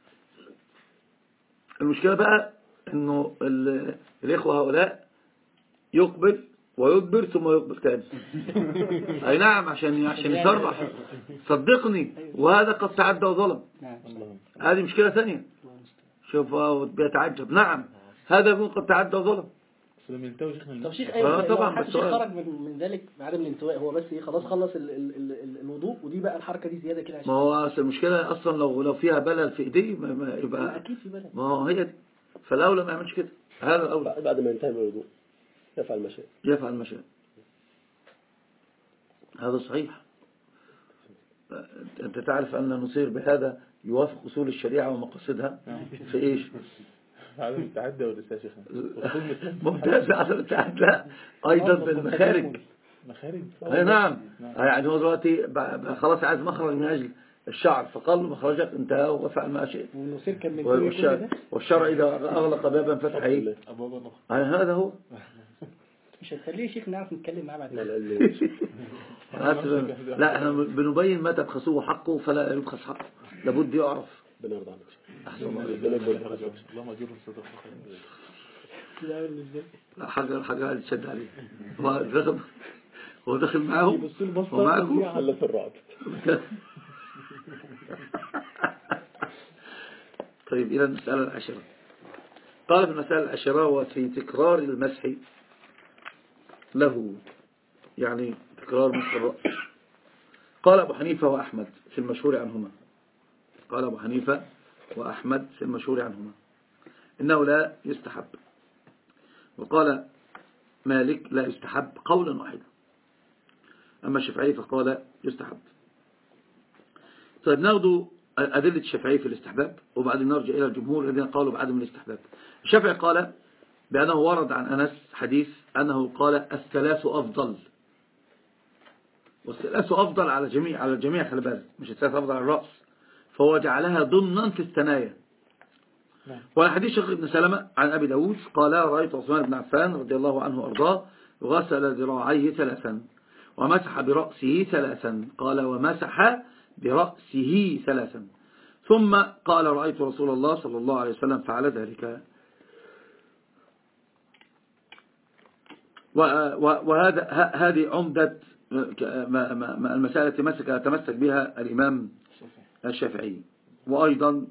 المشكلة بقى إنه الإخوة هؤلاء يقبل ويدبر ثم يقبل تاني. أي نعم عشان عشان يصرح صدقني، وهذا قد تعدى وظلم. هذه مشكلة ثانية. شوف بيتعجب. نعم هذا يكون قد تعدى وظلم. طب شيخ أيوة طبعا بس خرج من من ذلك بعدم الانتواء، هو بس ايه خلاص خلص ال ال ال الوضوء، ودي بقى الحركة دي زيادة كده. ما هو المشكلة أصلا لو لو فيها بلل في إيديه يبقى أكيد في بلل. ما هو هي دي. فالأولى ما يعملش كده. هذا الأولى. بعد ما ينتهي من الوضوء يفعل ما شاء. يفعل ما شاء. هذا صحيح. أنت تعرف أن نصير بهذا يوافق أصول الشريعة ومقاصدها في إيش؟ عدم التعدى والرسالة شيخنا. ممتاز. عدم التعدى أيضا بالمخارج. مخارج؟ أي نعم. يعني هو دلوقتي خلاص عايز مخرج من أجل الشعر فقال له مخرجك انتهى وفعل ما شئت. والشرع إذا أغلق بابا فتح إيه؟ هذا هو. مش هتخليه شيخ نعرف نتكلم معاه بعد كده. لا احنا بنبين ما تبخسوه حقه فلا يبخس حقه، لابد يعرف. بنرضى عنك. احسن الله. اللهم اجره صدق خير. لا حاجه حاجه تشد عليه. هو دخل هو دخل معاهم ومعكم حل في الرعب. طيب إلى المسألة العاشرة. قال في المسألة العاشرة وفي تكرار المسح له، يعني تكرار مسح الرأس. قال أبو حنيفة وأحمد في المشهور عنهما قال أبو حنيفة وأحمد في المشهور عنهما إنه لا يستحب، وقال مالك لا يستحب قولا واحدا، أما الشافعي فقال يستحب. طيب ناخذ أدلة الشافعي في الاستحباب وبعدين نرجع إلى الجمهور الذين قالوا بعدم الاستحباب. الشافعي قال بأنه ورد عن أنس حديث أنه قال الثلاث أفضل، والثلاث أفضل على جميع على الجميع خلي بالك، مش الثلاث أفضل على الرأس، فهو جعلها ضمنا في الثنايا. والحديث شقيق بن سلمة عن أبي داود قال رأيت عثمان بن عفان رضي الله عنه وأرضاه غسل ذراعيه ثلاثا ومسح برأسه ثلاثا، قال ومسح برأسه ثلاثا، ثم قال رأيت رسول الله صلى الله عليه وسلم فعل ذلك. وهذا هذه عمدة المسائل التي مسك تمسك بها الإمام الشافعي. وأيضا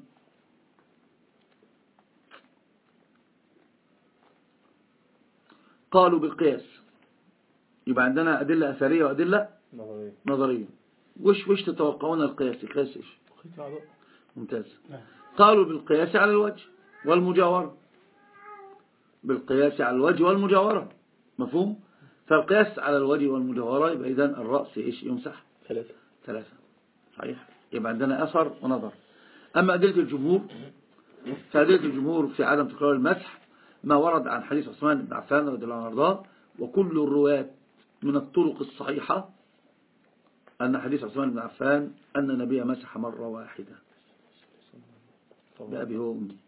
قالوا بالقياس، يبقى عندنا أدلة أثرية وأدلة نظرية, نظرية. وش وش تتوقعون القياس؟ القياس إيش؟ ممتاز. قالوا بالقياس على الوجه والمجاورة، بالقياس على الوجه والمجاورة، مفهوم؟ فالقياس على الوجه والمجاورة يبقى إذن الرأس إيش يمسح؟ ثلاثة ثلاثة صحيح. يبقى عندنا أثر ونظر. أما أدلة الجمهور فأدلة الجمهور في عدم تكرار المسح ما ورد عن حديث عثمان بن عفان رضي الله عنه وارضاه، وكل الرواة من الطرق الصحيحة أن حديث عثمان بن عفان أن النبي مسح مرة واحدة بأبي هو أمي.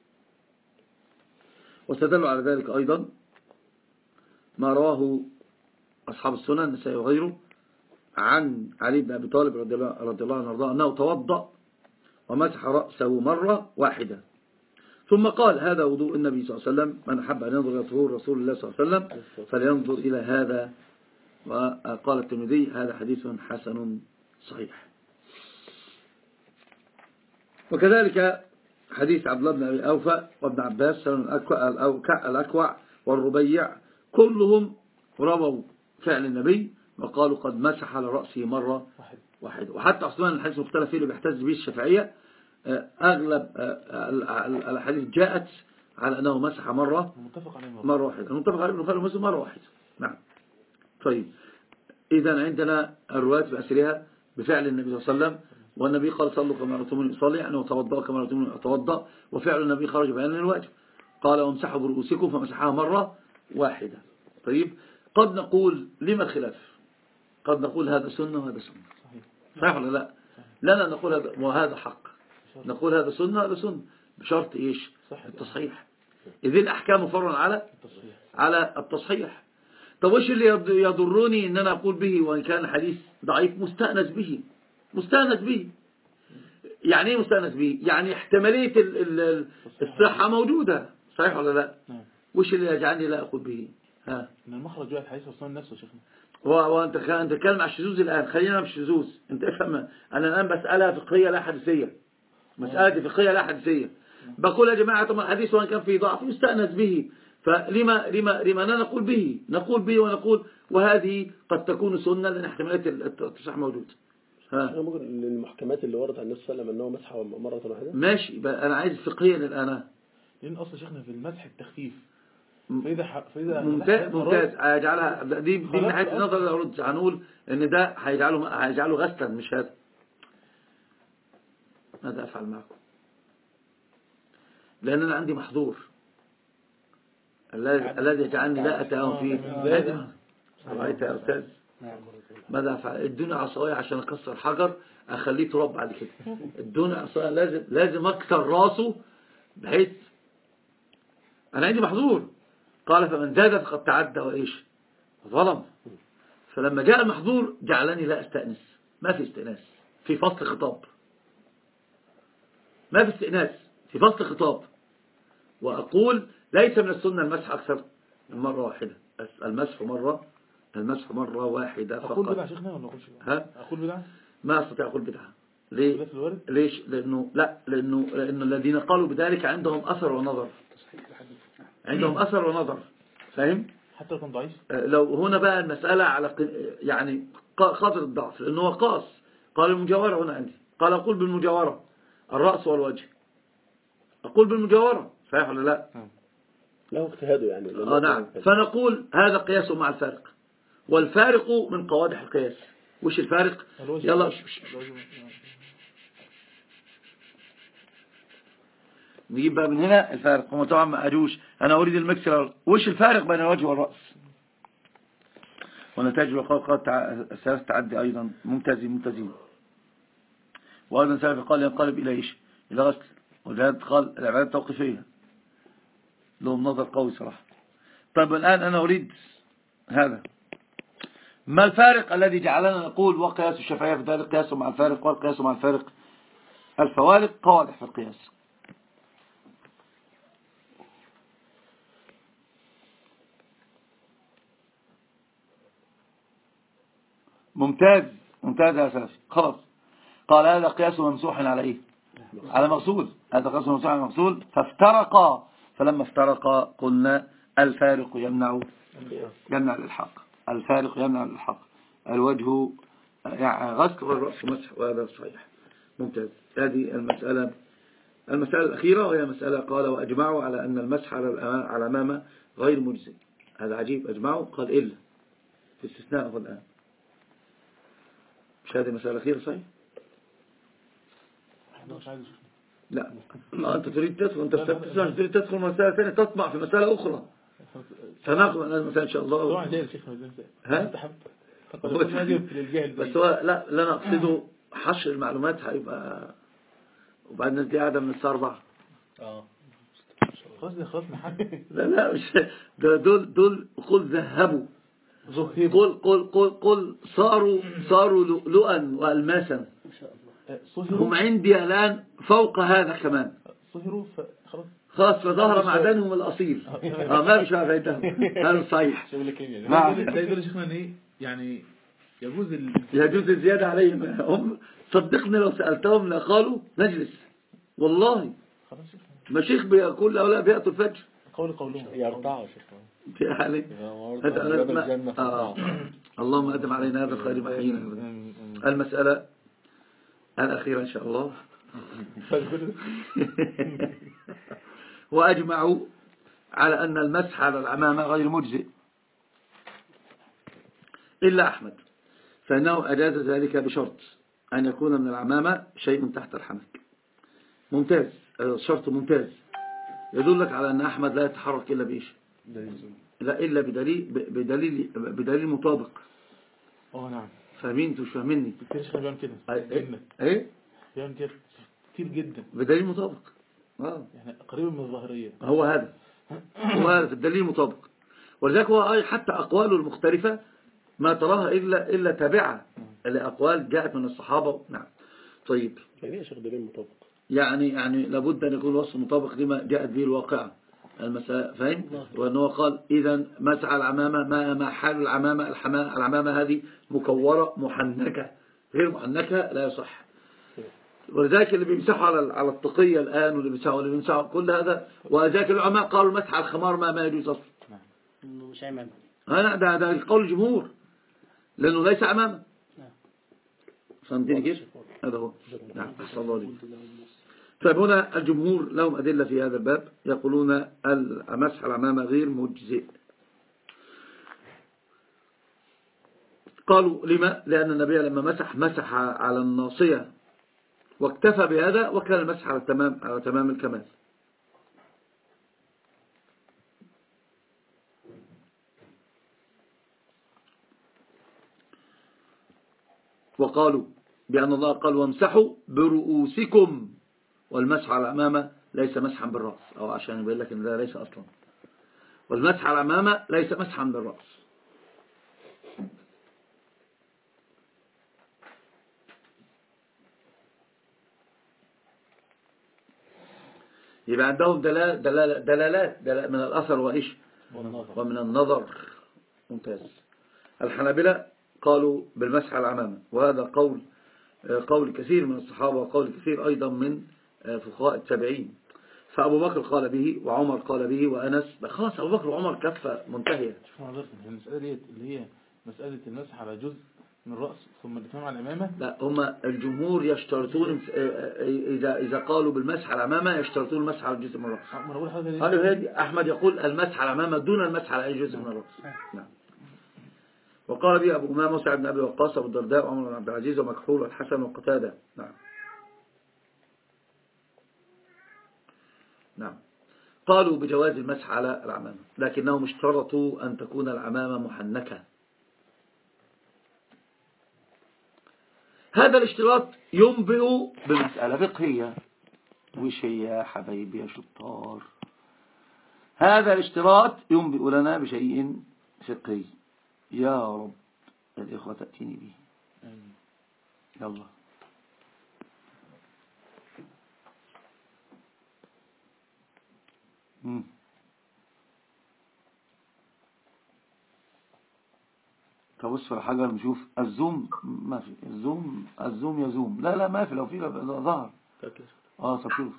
واستدلوا على ذلك أيضا ما رواه أصحاب السنن النسائي وغيره عن علي بن أبي طالب رضي الله عنه وارضاه أنه توضأ ومسح رأسه مرة واحدة، ثم قال هذا وضوء النبي صلى الله عليه وسلم، من أحب أن ينظر إلى طهور رسول الله صلى الله عليه وسلم فلينظر إلى هذا. وقال الترمذي هذا حديث حسن صحيح. وكذلك حديث عبد الله بن أبي أوفى وابن عباس سلم الأكوع والربيع كلهم رووا فعل النبي وقالوا قد مسح على رأسه مرة واحدة. وحتى عثمان الحديث مختلف فيه اللي بيحتج به الشافعية، أغلب الحديث جاءت على أنه مسح مرة مرة واحدة، المتفق عليه ابن خالد ومسلم مرة واحدة. نعم. طيب إذا عندنا الروايات بأسرها بفعل النبي صلى الله عليه وسلم، والنبي قال صلوا كما رأيتموني يصلي، يعني وتوضأ كما رأيتموني أتوضأ، وفعل النبي خرج بيان الواجب، قال وامسحوا برؤوسكم فمسحها مرة واحدة. طيب قد نقول لما الخلاف؟ قد نقول هذا سنة وهذا سنة، صحيح ولا لا؟ لا لا نقول هذا وهذا حق، نقول هذا سنة هذا سنة بشرط إيش؟ التصحيح. إذ الأحكام فرع على على التصحيح. طب وش اللي يضرني إن أنا أقول به وإن كان الحديث ضعيف مستأنس به؟ مستأنس به يعني إيه مستأنس به؟ يعني احتمالية الصحة موجودة، صحيح ولا لا؟ وش اللي يجعلني لا أقول به؟ ها من المخرج جاء الحديث أصلا نفسه شيخنا. وانت انت تتكلم على الشذوذ الآن، خلينا في الشذوذ. انت افهم، انا الآن بسألها فقهية لا حديثية، مسألة فقهية لا حديثية. بقول يا جماعة طب الحديث وان كان فيه ضعف يستأنس به، فلما لما لما لا نقول به؟ نقول به ونقول وهذه قد تكون سنة لأن احتمالية التصحيح موجود. ها ممكن المحكمات اللي وردت عن النبي صلى الله عليه وسلم انه مسح مرة واحدة ماشي. انا عايز فقهيا الآن، لأن أصلا شيخنا في المسح التخفيف. فإذا ح... فإذا ممتاز ممتاز هيجعلها دي دي من حيث النظر اللي أرد هنقول إن ده هيجعله هيجعله غسلا مش هذا. ماذا أفعل معكم؟ لأن أنا عندي محظور الذي الذي يجعلني لا أتأهم فيه. رأيت يا أستاذ؟ ماذا أفعل؟ ادوني عصاية عشان أكسر حجر أخليه تراب بعد كده. ادوني عصاية لازم لازم أكسر راسه بحيث أنا عندي محظور. قال فمن زاد فقد تعدى وإيش ظلم. فلما جاء المحظور جعلني لا أستأنس. ما في استئناس في فصل خطاب، ما في استئناس في فصل خطاب. وأقول ليس من السنة المسح أكثر من مرة واحدة. المسح مرة المسح مرة واحدة فقط. أقول بدعة شيخنا ولا أقولش ها أقول بدعة؟ ما أستطيع أقول بدعة. ليه؟ ليش؟ لأنه لا لأنه لأنه الذين قالوا بذلك عندهم أثر ونظر، عندهم أثر ونظر، فاهم؟ حتى لو كان ضعيف. لو هنا بقى المسألة على يعني قدر الضعف، لأنه هو قاس. قال المجاورة هنا عندي، قال أقول بالمجاورة الرأس والوجه، أقول بالمجاورة، صحيح ولا لا؟ له اجتهاده يعني. آه نعم. فنقول هذا قياس مع الفارق، والفارق من قوادح القياس. وش الفارق؟ يلا نجيب بقى من هنا الفارق. هم طبعا ما قالوش أنا أريد المكسر. وش الفارق بين الوجه والرأس؟ ونتائج الوقات الثلاث تعدي أيضا. ممتازين ممتازين. وأيضا سلف قال ينقلب إلى إيش؟ إلى غسل. وزاد قال العبادة توقيفية. لهم نظر قوي صراحة. طيب الآن أنا أريد هذا. ما الفارق الذي جعلنا نقول وقياس الشافعية في ذلك قياس مع الفارق والقياس مع الفارق؟ الفوارق قوادح في القياس. ممتاز ممتاز يا أساسي. خلاص. قال هذا قياس ممسوح على إيه؟ على مغسول. هذا قياس ممسوح على مغسول فافترقا. فلما افترقا قلنا الفارق يمنع يمنع الإلحاق. الفارق يمنع الإلحاق. الوجه يعني غسل والرأس مسح، وهذا صحيح. ممتاز. هذه المسألة المسألة الأخيرة، وهي مسألة قال وأجمعوا على أن المسح على الأمامة غير مجزئ. هذا عجيب. أجمعوا قال إلا في استثناء هو الآن. مش هذه المسألة الأخيرة صحيح؟ لا آه أنت تريد تدخل أنت تريد تدخل مسألة ثانية تطمع في مسألة أخرى. سنقبل هذه المسألة إن شاء الله. ها؟ بس هو لا لا نقصده حشر المعلومات هيبقى وبعد الناس دي قاعدة من الساعة أربعة. اه خلاص دي خلاص محل. لا لا مش دول دول قل ذهبوا قل قل قل قل صاروا صاروا لؤلؤا وألماسا. هم عندي الآن فوق هذا كمان. صهروا خلاص خلاص فظهر معدنهم الأصيل. اه ما مش فايدهم. هذا صحيح. نعم. ده يدل شيخنا ان ايه يعني يجوز ال... يجوز الزيادة عليهم. هم صدقني لو سألتهم لقالوا نجلس والله. مشيخ بيقول لأولا بيأتوا الفجر. قول قولهم يرتعوا شيخنا يعني آه. اللهم أدم علينا هذا الخير محينا. المسألة الأخيرة إن شاء الله. وأجمعوا على أن المسح على العمامة غير مجزئ إلا أحمد، فإنه أجاز ذلك بشرط أن يكون من العمامة شيء تحت الحنك. ممتاز. الشرط ممتاز يدلك على أن أحمد لا يتحرك إلا بإيش؟ لا إلا بدليل بدليل بدليل مطابق. اه نعم. فاهمين انتوا مش فاهميني؟ كتير شيخنا بيعمل كده. ايه ايه بيعمل كده كتير جدا بدليل مطابق. اه يعني قريب من الظاهرية. هو هذا هو هذا في الدليل مطابق. ولذلك هو أي حتى أقواله المختلفة ما تراها إلا إلا تابعة لأقوال جاءت من الصحابة. نعم. طيب يعني ايه شيخ دليل مطابق؟ يعني يعني لابد أن يكون وصف مطابق لما جاءت به الواقعة المساء. فاهم؟ وأنه قال إذا مسح العمامة ما ما حال العمامة العمامة هذه مكورة محنكة، غير محنكة لا يصح. ولذلك اللي بيمسحوا على على التقية الآن واللي بيمسحوا اللي بيمسحوا كل هذا. وذلك العلماء قالوا المسح على الخمار ما ما يجوز أصلا. إنه مش عمامة. أنا ده ده القول الجمهور لأنه ليس عمامة. فهمتني كيف؟ هذا هو. نعم أحسن الله عليك. طيب هنا الجمهور لهم أدلة في هذا الباب يقولون المسح العمامة غير مجزئ. قالوا لما؟ لأن النبي لما مسح مسح على الناصية واكتفى بهذا وكان المسح على التمام على تمام الكمال. وقالوا بأن الله قال وامسحوا برؤوسكم، والمسح على العمامة ليس مسحا بالرأس، أو عشان يبين لك إن ده ليس أصلا، والمسح على العمامة ليس مسحا بالرأس. يبقى عندهم دلال دلال دلالات دلال من الأثر وإيش ومن النظر. ممتاز. الحنابلة قالوا بالمسح على العمامة، وهذا قول قول كثير من الصحابة وقول كثير أيضا من فقهاء التابعين. فأبو بكر قال به وعمر قال به وأنس. خلاص أبو بكر وعمر كفة منتهية. شوف حضرتك المسألة دي اللي هي مسألة المسح على جزء من الرأس ثم الاتمام على العمامة. لا هم الجمهور يشترطون إذا إذا قالوا بالمسح على العمامة يشترطون المسح على جزء من الرأس. قالوا هذه أحمد يقول المسح على العمامة دون المسح على أي جزء من الرأس. نعم. وقال به أبو أمامة وسعد بن أبي وقاص وأبو الدرداء وعمر بن عبد العزيز ومكحول والحسن وقتادة. نعم. نعم. قالوا بجواز المسح على العمامة لكنهم اشترطوا أن تكون العمامة محنكة. هذا الاشتراط ينبئ بمسألة فقهية. وش هي يا حبايبي يا شطار؟ هذا الاشتراط ينبئ لنا بشيء فقهي. يا رب الإخوة تأتيني به. يلا. مم. تبص على حاجة نشوف الزوم. ما في الزوم الزوم يزوم. لا لا ما في. لو في ظهر اه شوف.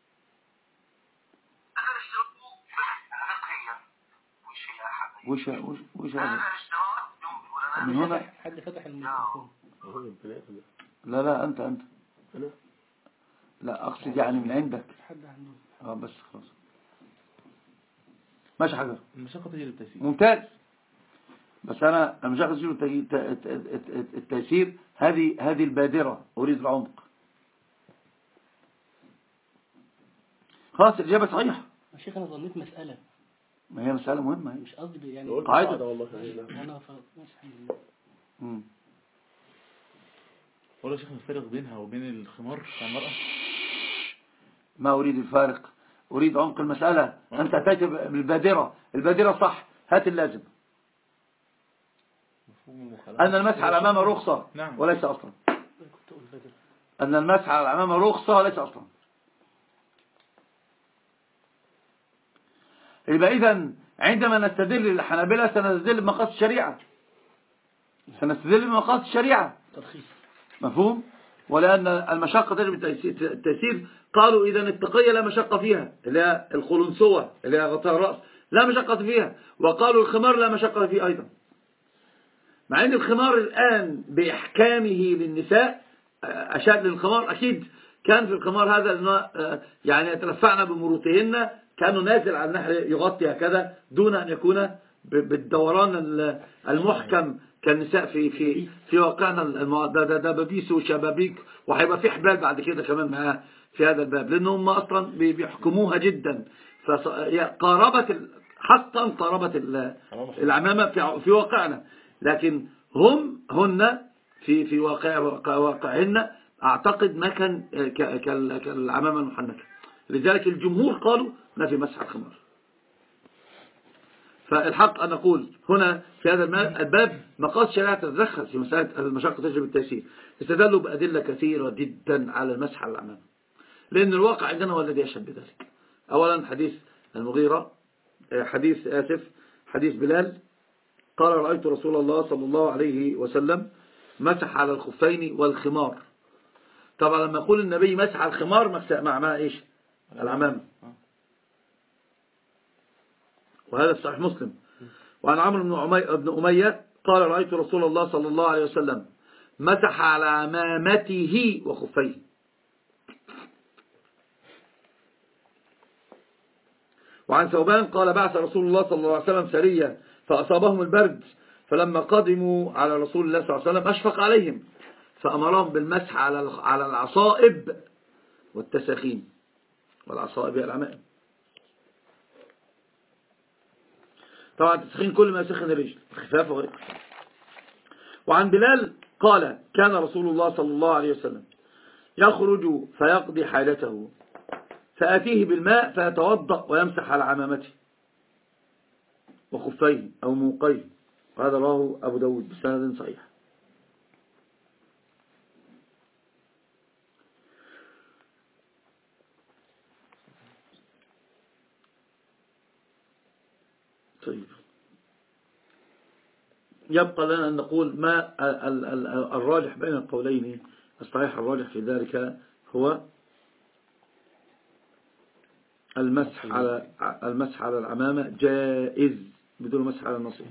وش وش وش هذا من هنا؟ حد فتح الميكروفون. لا لا أنت أنت لا أقصد يعني من عندك. حد عنده اه بس خلاص ماشي حاجة. المشقة تجري التيسير. ممتاز. بس أنا المشقة تجري التيسير. هذه هذه البادرة أريد العمق. خلاص الإجابة صحيحة. يا شيخ أنا ظنيت مسألة. ما هي مسألة مهمة هي. مش قصدي يعني قاعدة والله. أنا مسح. امم ولا شيخ الفرق بينها وبين الخمار بتاع المرأة؟ ما أريد الفارق، أريد عمق المسألة. أنت أتيت بالبادرة. البادرة صح. هات اللازم. أن المسح على العمامة رخصة وليس أصلا. أن المسح على العمامة رخصة وليس أصلا. يبقى إذن عندما نستدل الحنابلة سنستدل بمقاصد الشريعة. سنستدل بمقاصد الشريعة. مفهوم؟ ولأن المشقة تجب التيسير. قالوا إذا التقية لا مشقة فيها اللي هي الخلنسوة اللي هي غطاء الرأس لا مشقة فيها. وقالوا الخمار لا مشقة فيه أيضا، مع أن الخمار الآن بإحكامه للنساء أشد. للخمار أكيد كان في الخمار هذا يعني يتلفعن بمروطهن كانوا نازل على النحر يغطي هكذا دون أن يكون بالدوران المحكم كالنساء في في في واقعنا ده ده دبابيس وشبابيك. وهيبقى في حبال بعد كده كمان معاه في هذا الباب لأنهم أصلا بيحكموها جدا. فقاربت حقا قاربت العمامة في في واقعنا. لكن هم هن في في واقع واقعهن أعتقد ما كان كالعمامة المحنكة. لذلك الجمهور قالوا ما في مسح الخمار. فالحق أن نقول هنا في هذا الباب مقاصد شريعة تتدخل في مسألة المشقة تجلب التيسير. استدلوا بأدلة كثيرة جدا على المسح على العمامة، لأن الواقع عندنا هو الذي يشهد بذلك. أولا حديث المغيرة، حديث آسف حديث بلال قال رأيت رسول الله صلى الله عليه وسلم مسح على الخفين والخمار. طبعا لما يقول النبي مسح على الخمار مع ما إيش العمامة، وهذا صحيح مسلم. وعن عمرو بن أمية قال رأيت رسول الله صلى الله عليه وسلم مسح على عمامته وخفيه. وعن ثوبان قال بعث رسول الله صلى الله عليه وسلم سرية فأصابهم البرد، فلما قدموا على رسول الله صلى الله عليه وسلم أشفق عليهم فأمرهم بالمسح على على العصائب والتساخين. والعصائب هي العمائم. طبعا التسخين كل ما يسخن الرجل، خفافه وغيره. وعن بلال قال كان رسول الله صلى الله عليه وسلم يخرج فيقضي حاجته فآتيه بالماء فيتوضأ ويمسح على عمامته وخفيه أو موقيه. وهذا رواه أبو داود بسند صحيح. طيب، يبقى لنا أن نقول ما الراجح بين القولين. الصحيح الراجح في ذلك هو المسح على المسح على العمامة جائز بدون مسح على النصيب.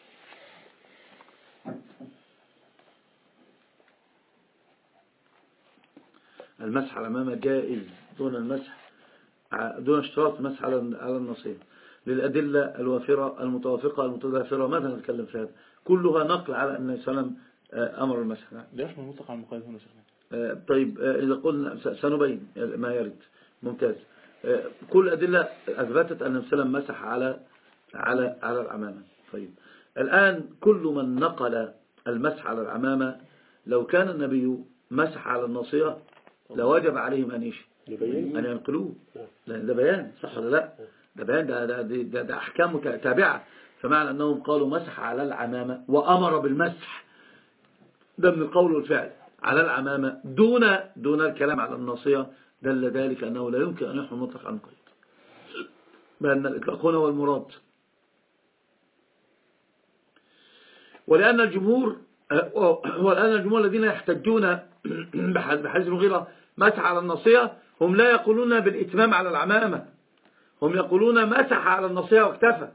المسح على العمامة جائز دون المسح دون اشتراط المسح على على النصيب، للأدلة الوافرة المتوافقة المتضافرة. ماذا نتكلم في هذا؟ كلها نقل على أن سلم أمر المسح. ليش من مطلق على المقيد هنا شيخنا؟ طيب إذا قلنا سنبين ما يرد. ممتاز. كل أدلة أثبتت أن سلم مسح على على على العمامة. طيب الآن كل من نقل المسح على العمامة لو كان النبي مسح على الناصية لوجب عليهم أن إيش؟ أن ينقلوه. لأن ده بيان، صح ولا لا؟ ده بيان، ده, ده, ده, ده أحكام تابعة. فمعنى أنهم قالوا مسح على العمامة وأمر بالمسح، ده من القول والفعل على العمامة دون دون الكلام على الناصية، دل ذلك أنه لا يمكن أن يحمل مطلق عن قيد، بأن الإطلاق هنا هو المراد. ولأن الجمهور ولأن الجمهور الذين يحتجون بحديث المغيرة مسح على الناصية هم لا يقولون بالإتمام على العمامة، هم يقولون مسح على الناصية واكتفى.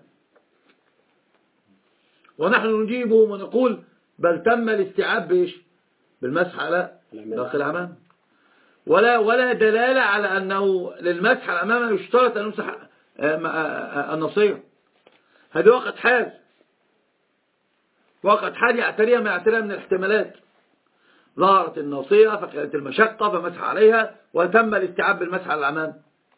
ونحن نجيبهم ونقول بل تم الاستيعاب بإيش؟ بالمسح على داخل العمامة. ولا ولا دلالة على أنه للمسح على العمامة يشترط أن يمسح الناصية. هذه وقت حال، وقت حال يعتريها ما يعتريها من الاحتمالات. ظهرت الناصية فكانت المشقة فمسح عليها وتم الاستيعاب بالمسح على العمامة.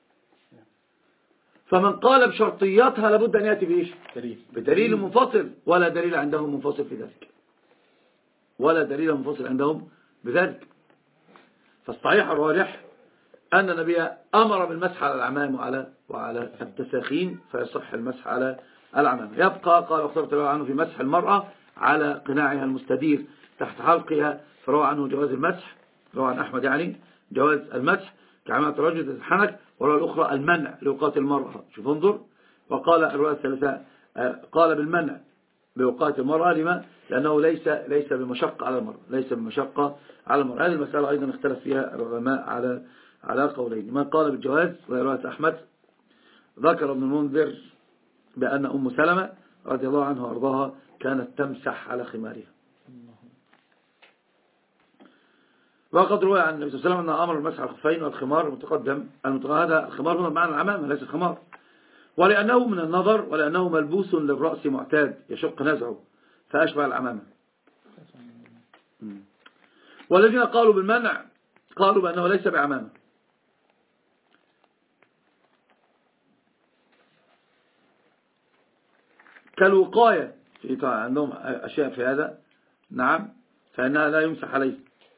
فمن قال بشرطياتها لابد أن يأتي بإيش؟ بدليل منفصل، ولا دليل عندهم منفصل في ذلك، ولا دليل منفصل عندهم بذلك. فالصحيح الراجح أن النبي أمر بالمسح على العمام وعلى وعلى التساخين فيصح المسح على العمام. يبقى قال اخترت له عنه في مسح المرأة على قناعها المستدير تحت حلقها، فروى عنه جواز المسح، روى عن أحمد يعني جواز المسح كعمامة الرجل تتحنك، وروى الأخرى المنع لوقاة المرأة. شوف انظر. وقال الرواية الثالثة قال بالمنع بوقاة المرأة. لما؟ لأنه ليس ليس بمشقة على المرأة، ليس بمشقة على المرأة. هذه المسألة أيضا اختلف فيها العلماء على على قولين. من قال بالجواز ورواية أحمد ذكر ابن المنذر بأن أم سلمة رضي الله عنها وأرضاها كانت تمسح على خمارها. وقد روى عن النبي صلى الله عليه وسلم أنه أمر المسح على الخفين والخمار المتقدم. هذا الخمار هنا بمعنى العمامة ليس الخمار، ولأنه من النظر ولأنه ملبوس للرأس معتاد يشق نزعه فأشبه العمامة. والذين قالوا بالمنع قالوا بأنه ليس بعمامة. كالوقاية في عندهم أشياء في هذا. نعم. فإنها لا يمسح عليه.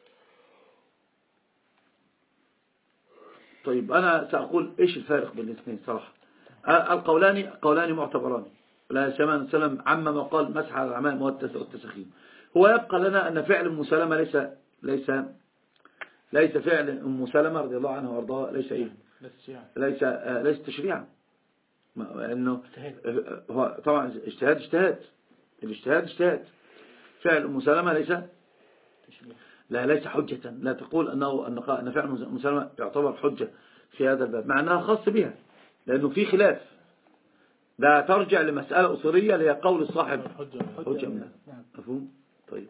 طيب أنا سأقول إيش الفارق بين الاثنين صراحة. القولان قولان معتبران. لا سمان سلم عما ما قال مسح على العمام والتسخيم. هو يبقى لنا أن فعل أم سلمة ليس ليس ليس فعل أم سلمة رضي الله عنها وارضاها ليس إيه ليس ليس تشريعا، انه هو طبعا اجتهاد اجتهاد الاجتهاد اجتهاد. فعل أم سلمة ليس لا ليس حجة. لا تقول أنه أن فعل أم سلمة يعتبر حجة في هذا الباب مع أنها خاص بها، لأنه في خلاف. ده ترجع لمسألة أصولية اللي هي قول الصاحب حجة منها. مفهوم؟ طيب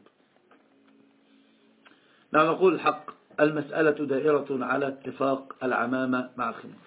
نحن نقول الحق المسألة دائرة على اتفاق العمامة مع الخمار.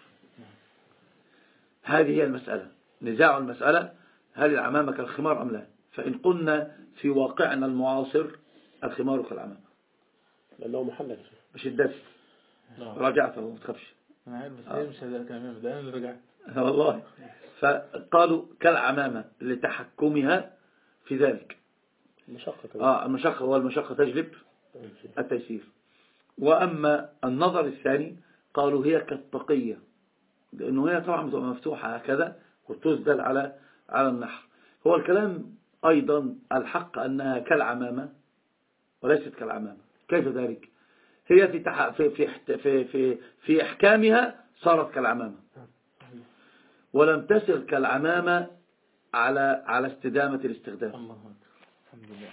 هذه هي المسألة. نزاع المسألة هل العمامة كالخمار أم لا. فإن قلنا في واقعنا المعاصر الخمار كالعمامة لأنه محلل بشدته. راجعته ما تخافش. أنا عارف بس هي مش هذا العمامة ده أنا اللي رجعت والله. فقالوا كالعمامة لتحكمها في ذلك. المشقة آه المشقة والمشقة تجلب التيسير. وأما النظر الثاني قالوا هي كالتقية، لأنه هي طبعا مفتوحة هكذا وتسدل على على النحر. هو الكلام أيضا الحق أنها كالعمامة وليست كالعمامة. كيف ذلك؟ هي في تح... في في في في, في إحكامها صارت كالعمامة، ولم تسر كالعمامة على على استدامة الاستخدام. الله الحمد لله.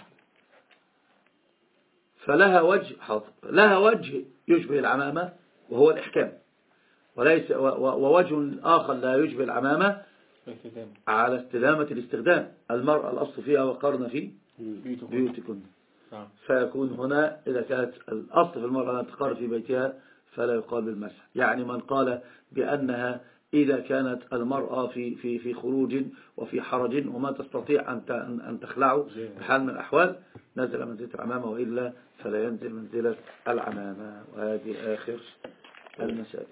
فلها وجه حاضر لها وجه يشبه العمامة وهو الإحكام، وليس ووجه آخر لا يشبه العمامة على استدامة الاستخدام. المرأة الأصل فيها وقرن في بيوتكن. فيكون هنا إذا كانت الأصل في المرأة أن تقر في بيتها فلا يقال بالمسح. يعني من قال بأنها إذا كانت المرأة في في في خروج وفي حرج وما تستطيع أن أن تخلعه بحال من الأحوال نزل منزلة العمامة، وإلا فلا ينزل منزلة العمامة. وهذه آخر المسائل.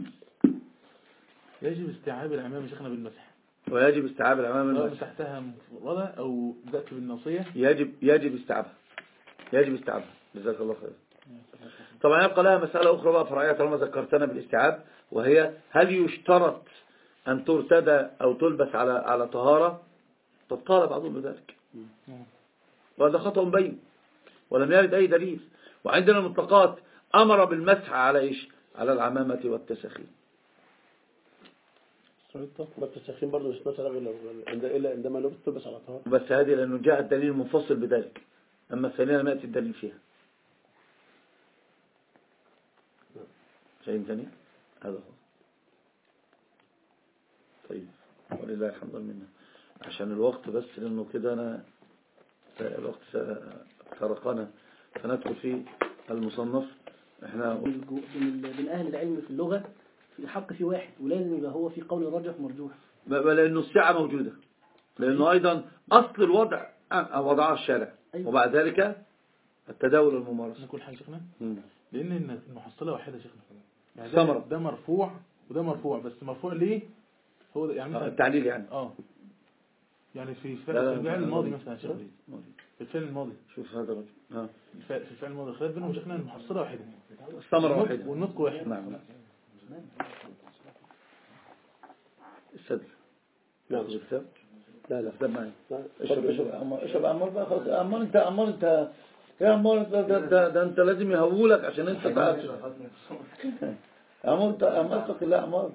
يجب استيعاب العمامة شيخنا بالمسح. ويجب استيعاب العمامة بالمسح. مسحتها مفردة أو بدأت بالناصية يجب يجب استيعابها يجب استيعابها. جزاك الله خير. طبعا يبقى لها مسألة أخرى بقى فرعية طالما ذكرتنا بالاستيعاب، وهي هل يشترط أن ترتدى أو تلبس على على طهارة؟ قد قال بعضهم بذلك، وهذا خطأ بين ولم يرد أي دليل. وعندنا مطلقات أمر بالمسح على إيش؟ على العمامة والتسخين. والتسخين برضه مش مسألة إلا عندما لو تلبس على طهارة. بس هذه لأنه جاء الدليل منفصل بذلك، أما الثانية لم يأتي الدليل فيها. شيء ثاني هذا هو. طيب ولله الحمد لله. عشان الوقت بس لأنه كده أنا الوقت سرقنا فندخل في المصنف. احنا من أهل العلم في اللغة في حق في واحد، ولازم يبقى هو في قول الرجح مرجوح، لأنه الساعة موجودة، لأنه أيضا أصل الوضع وضعها الشارع. أيوة. وبعد ذلك التداول الممارسة. نقول حاجة شيخنا لأن المحصلة واحدة شيخنا، يعني ده, ده مرفوع وده مرفوع، بس مرفوع ليه هو ده يعني التعليل يعني اه يعني في الفعل الماضي مثلا شيخنا، في الفعل الماضي شوف هذا الرجل ها في الفعل الماضي الخلاف بينهم شيخنا المحصلة واحدة، الثمرة واحدة والنطق واحد. نعم نعم. السدل نعم الكتاب لا لا الكتاب معي. اشرب اشرب اشرب عمار بقى خلاص. عمار انت عمار انت يا عمار ده, ده, ده, ده انت لازم يهولك عشان انت تعرف. عمار انت عمار اتق الله عمار.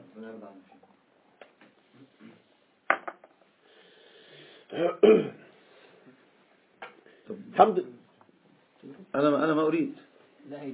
الحمد انا انا ما اريد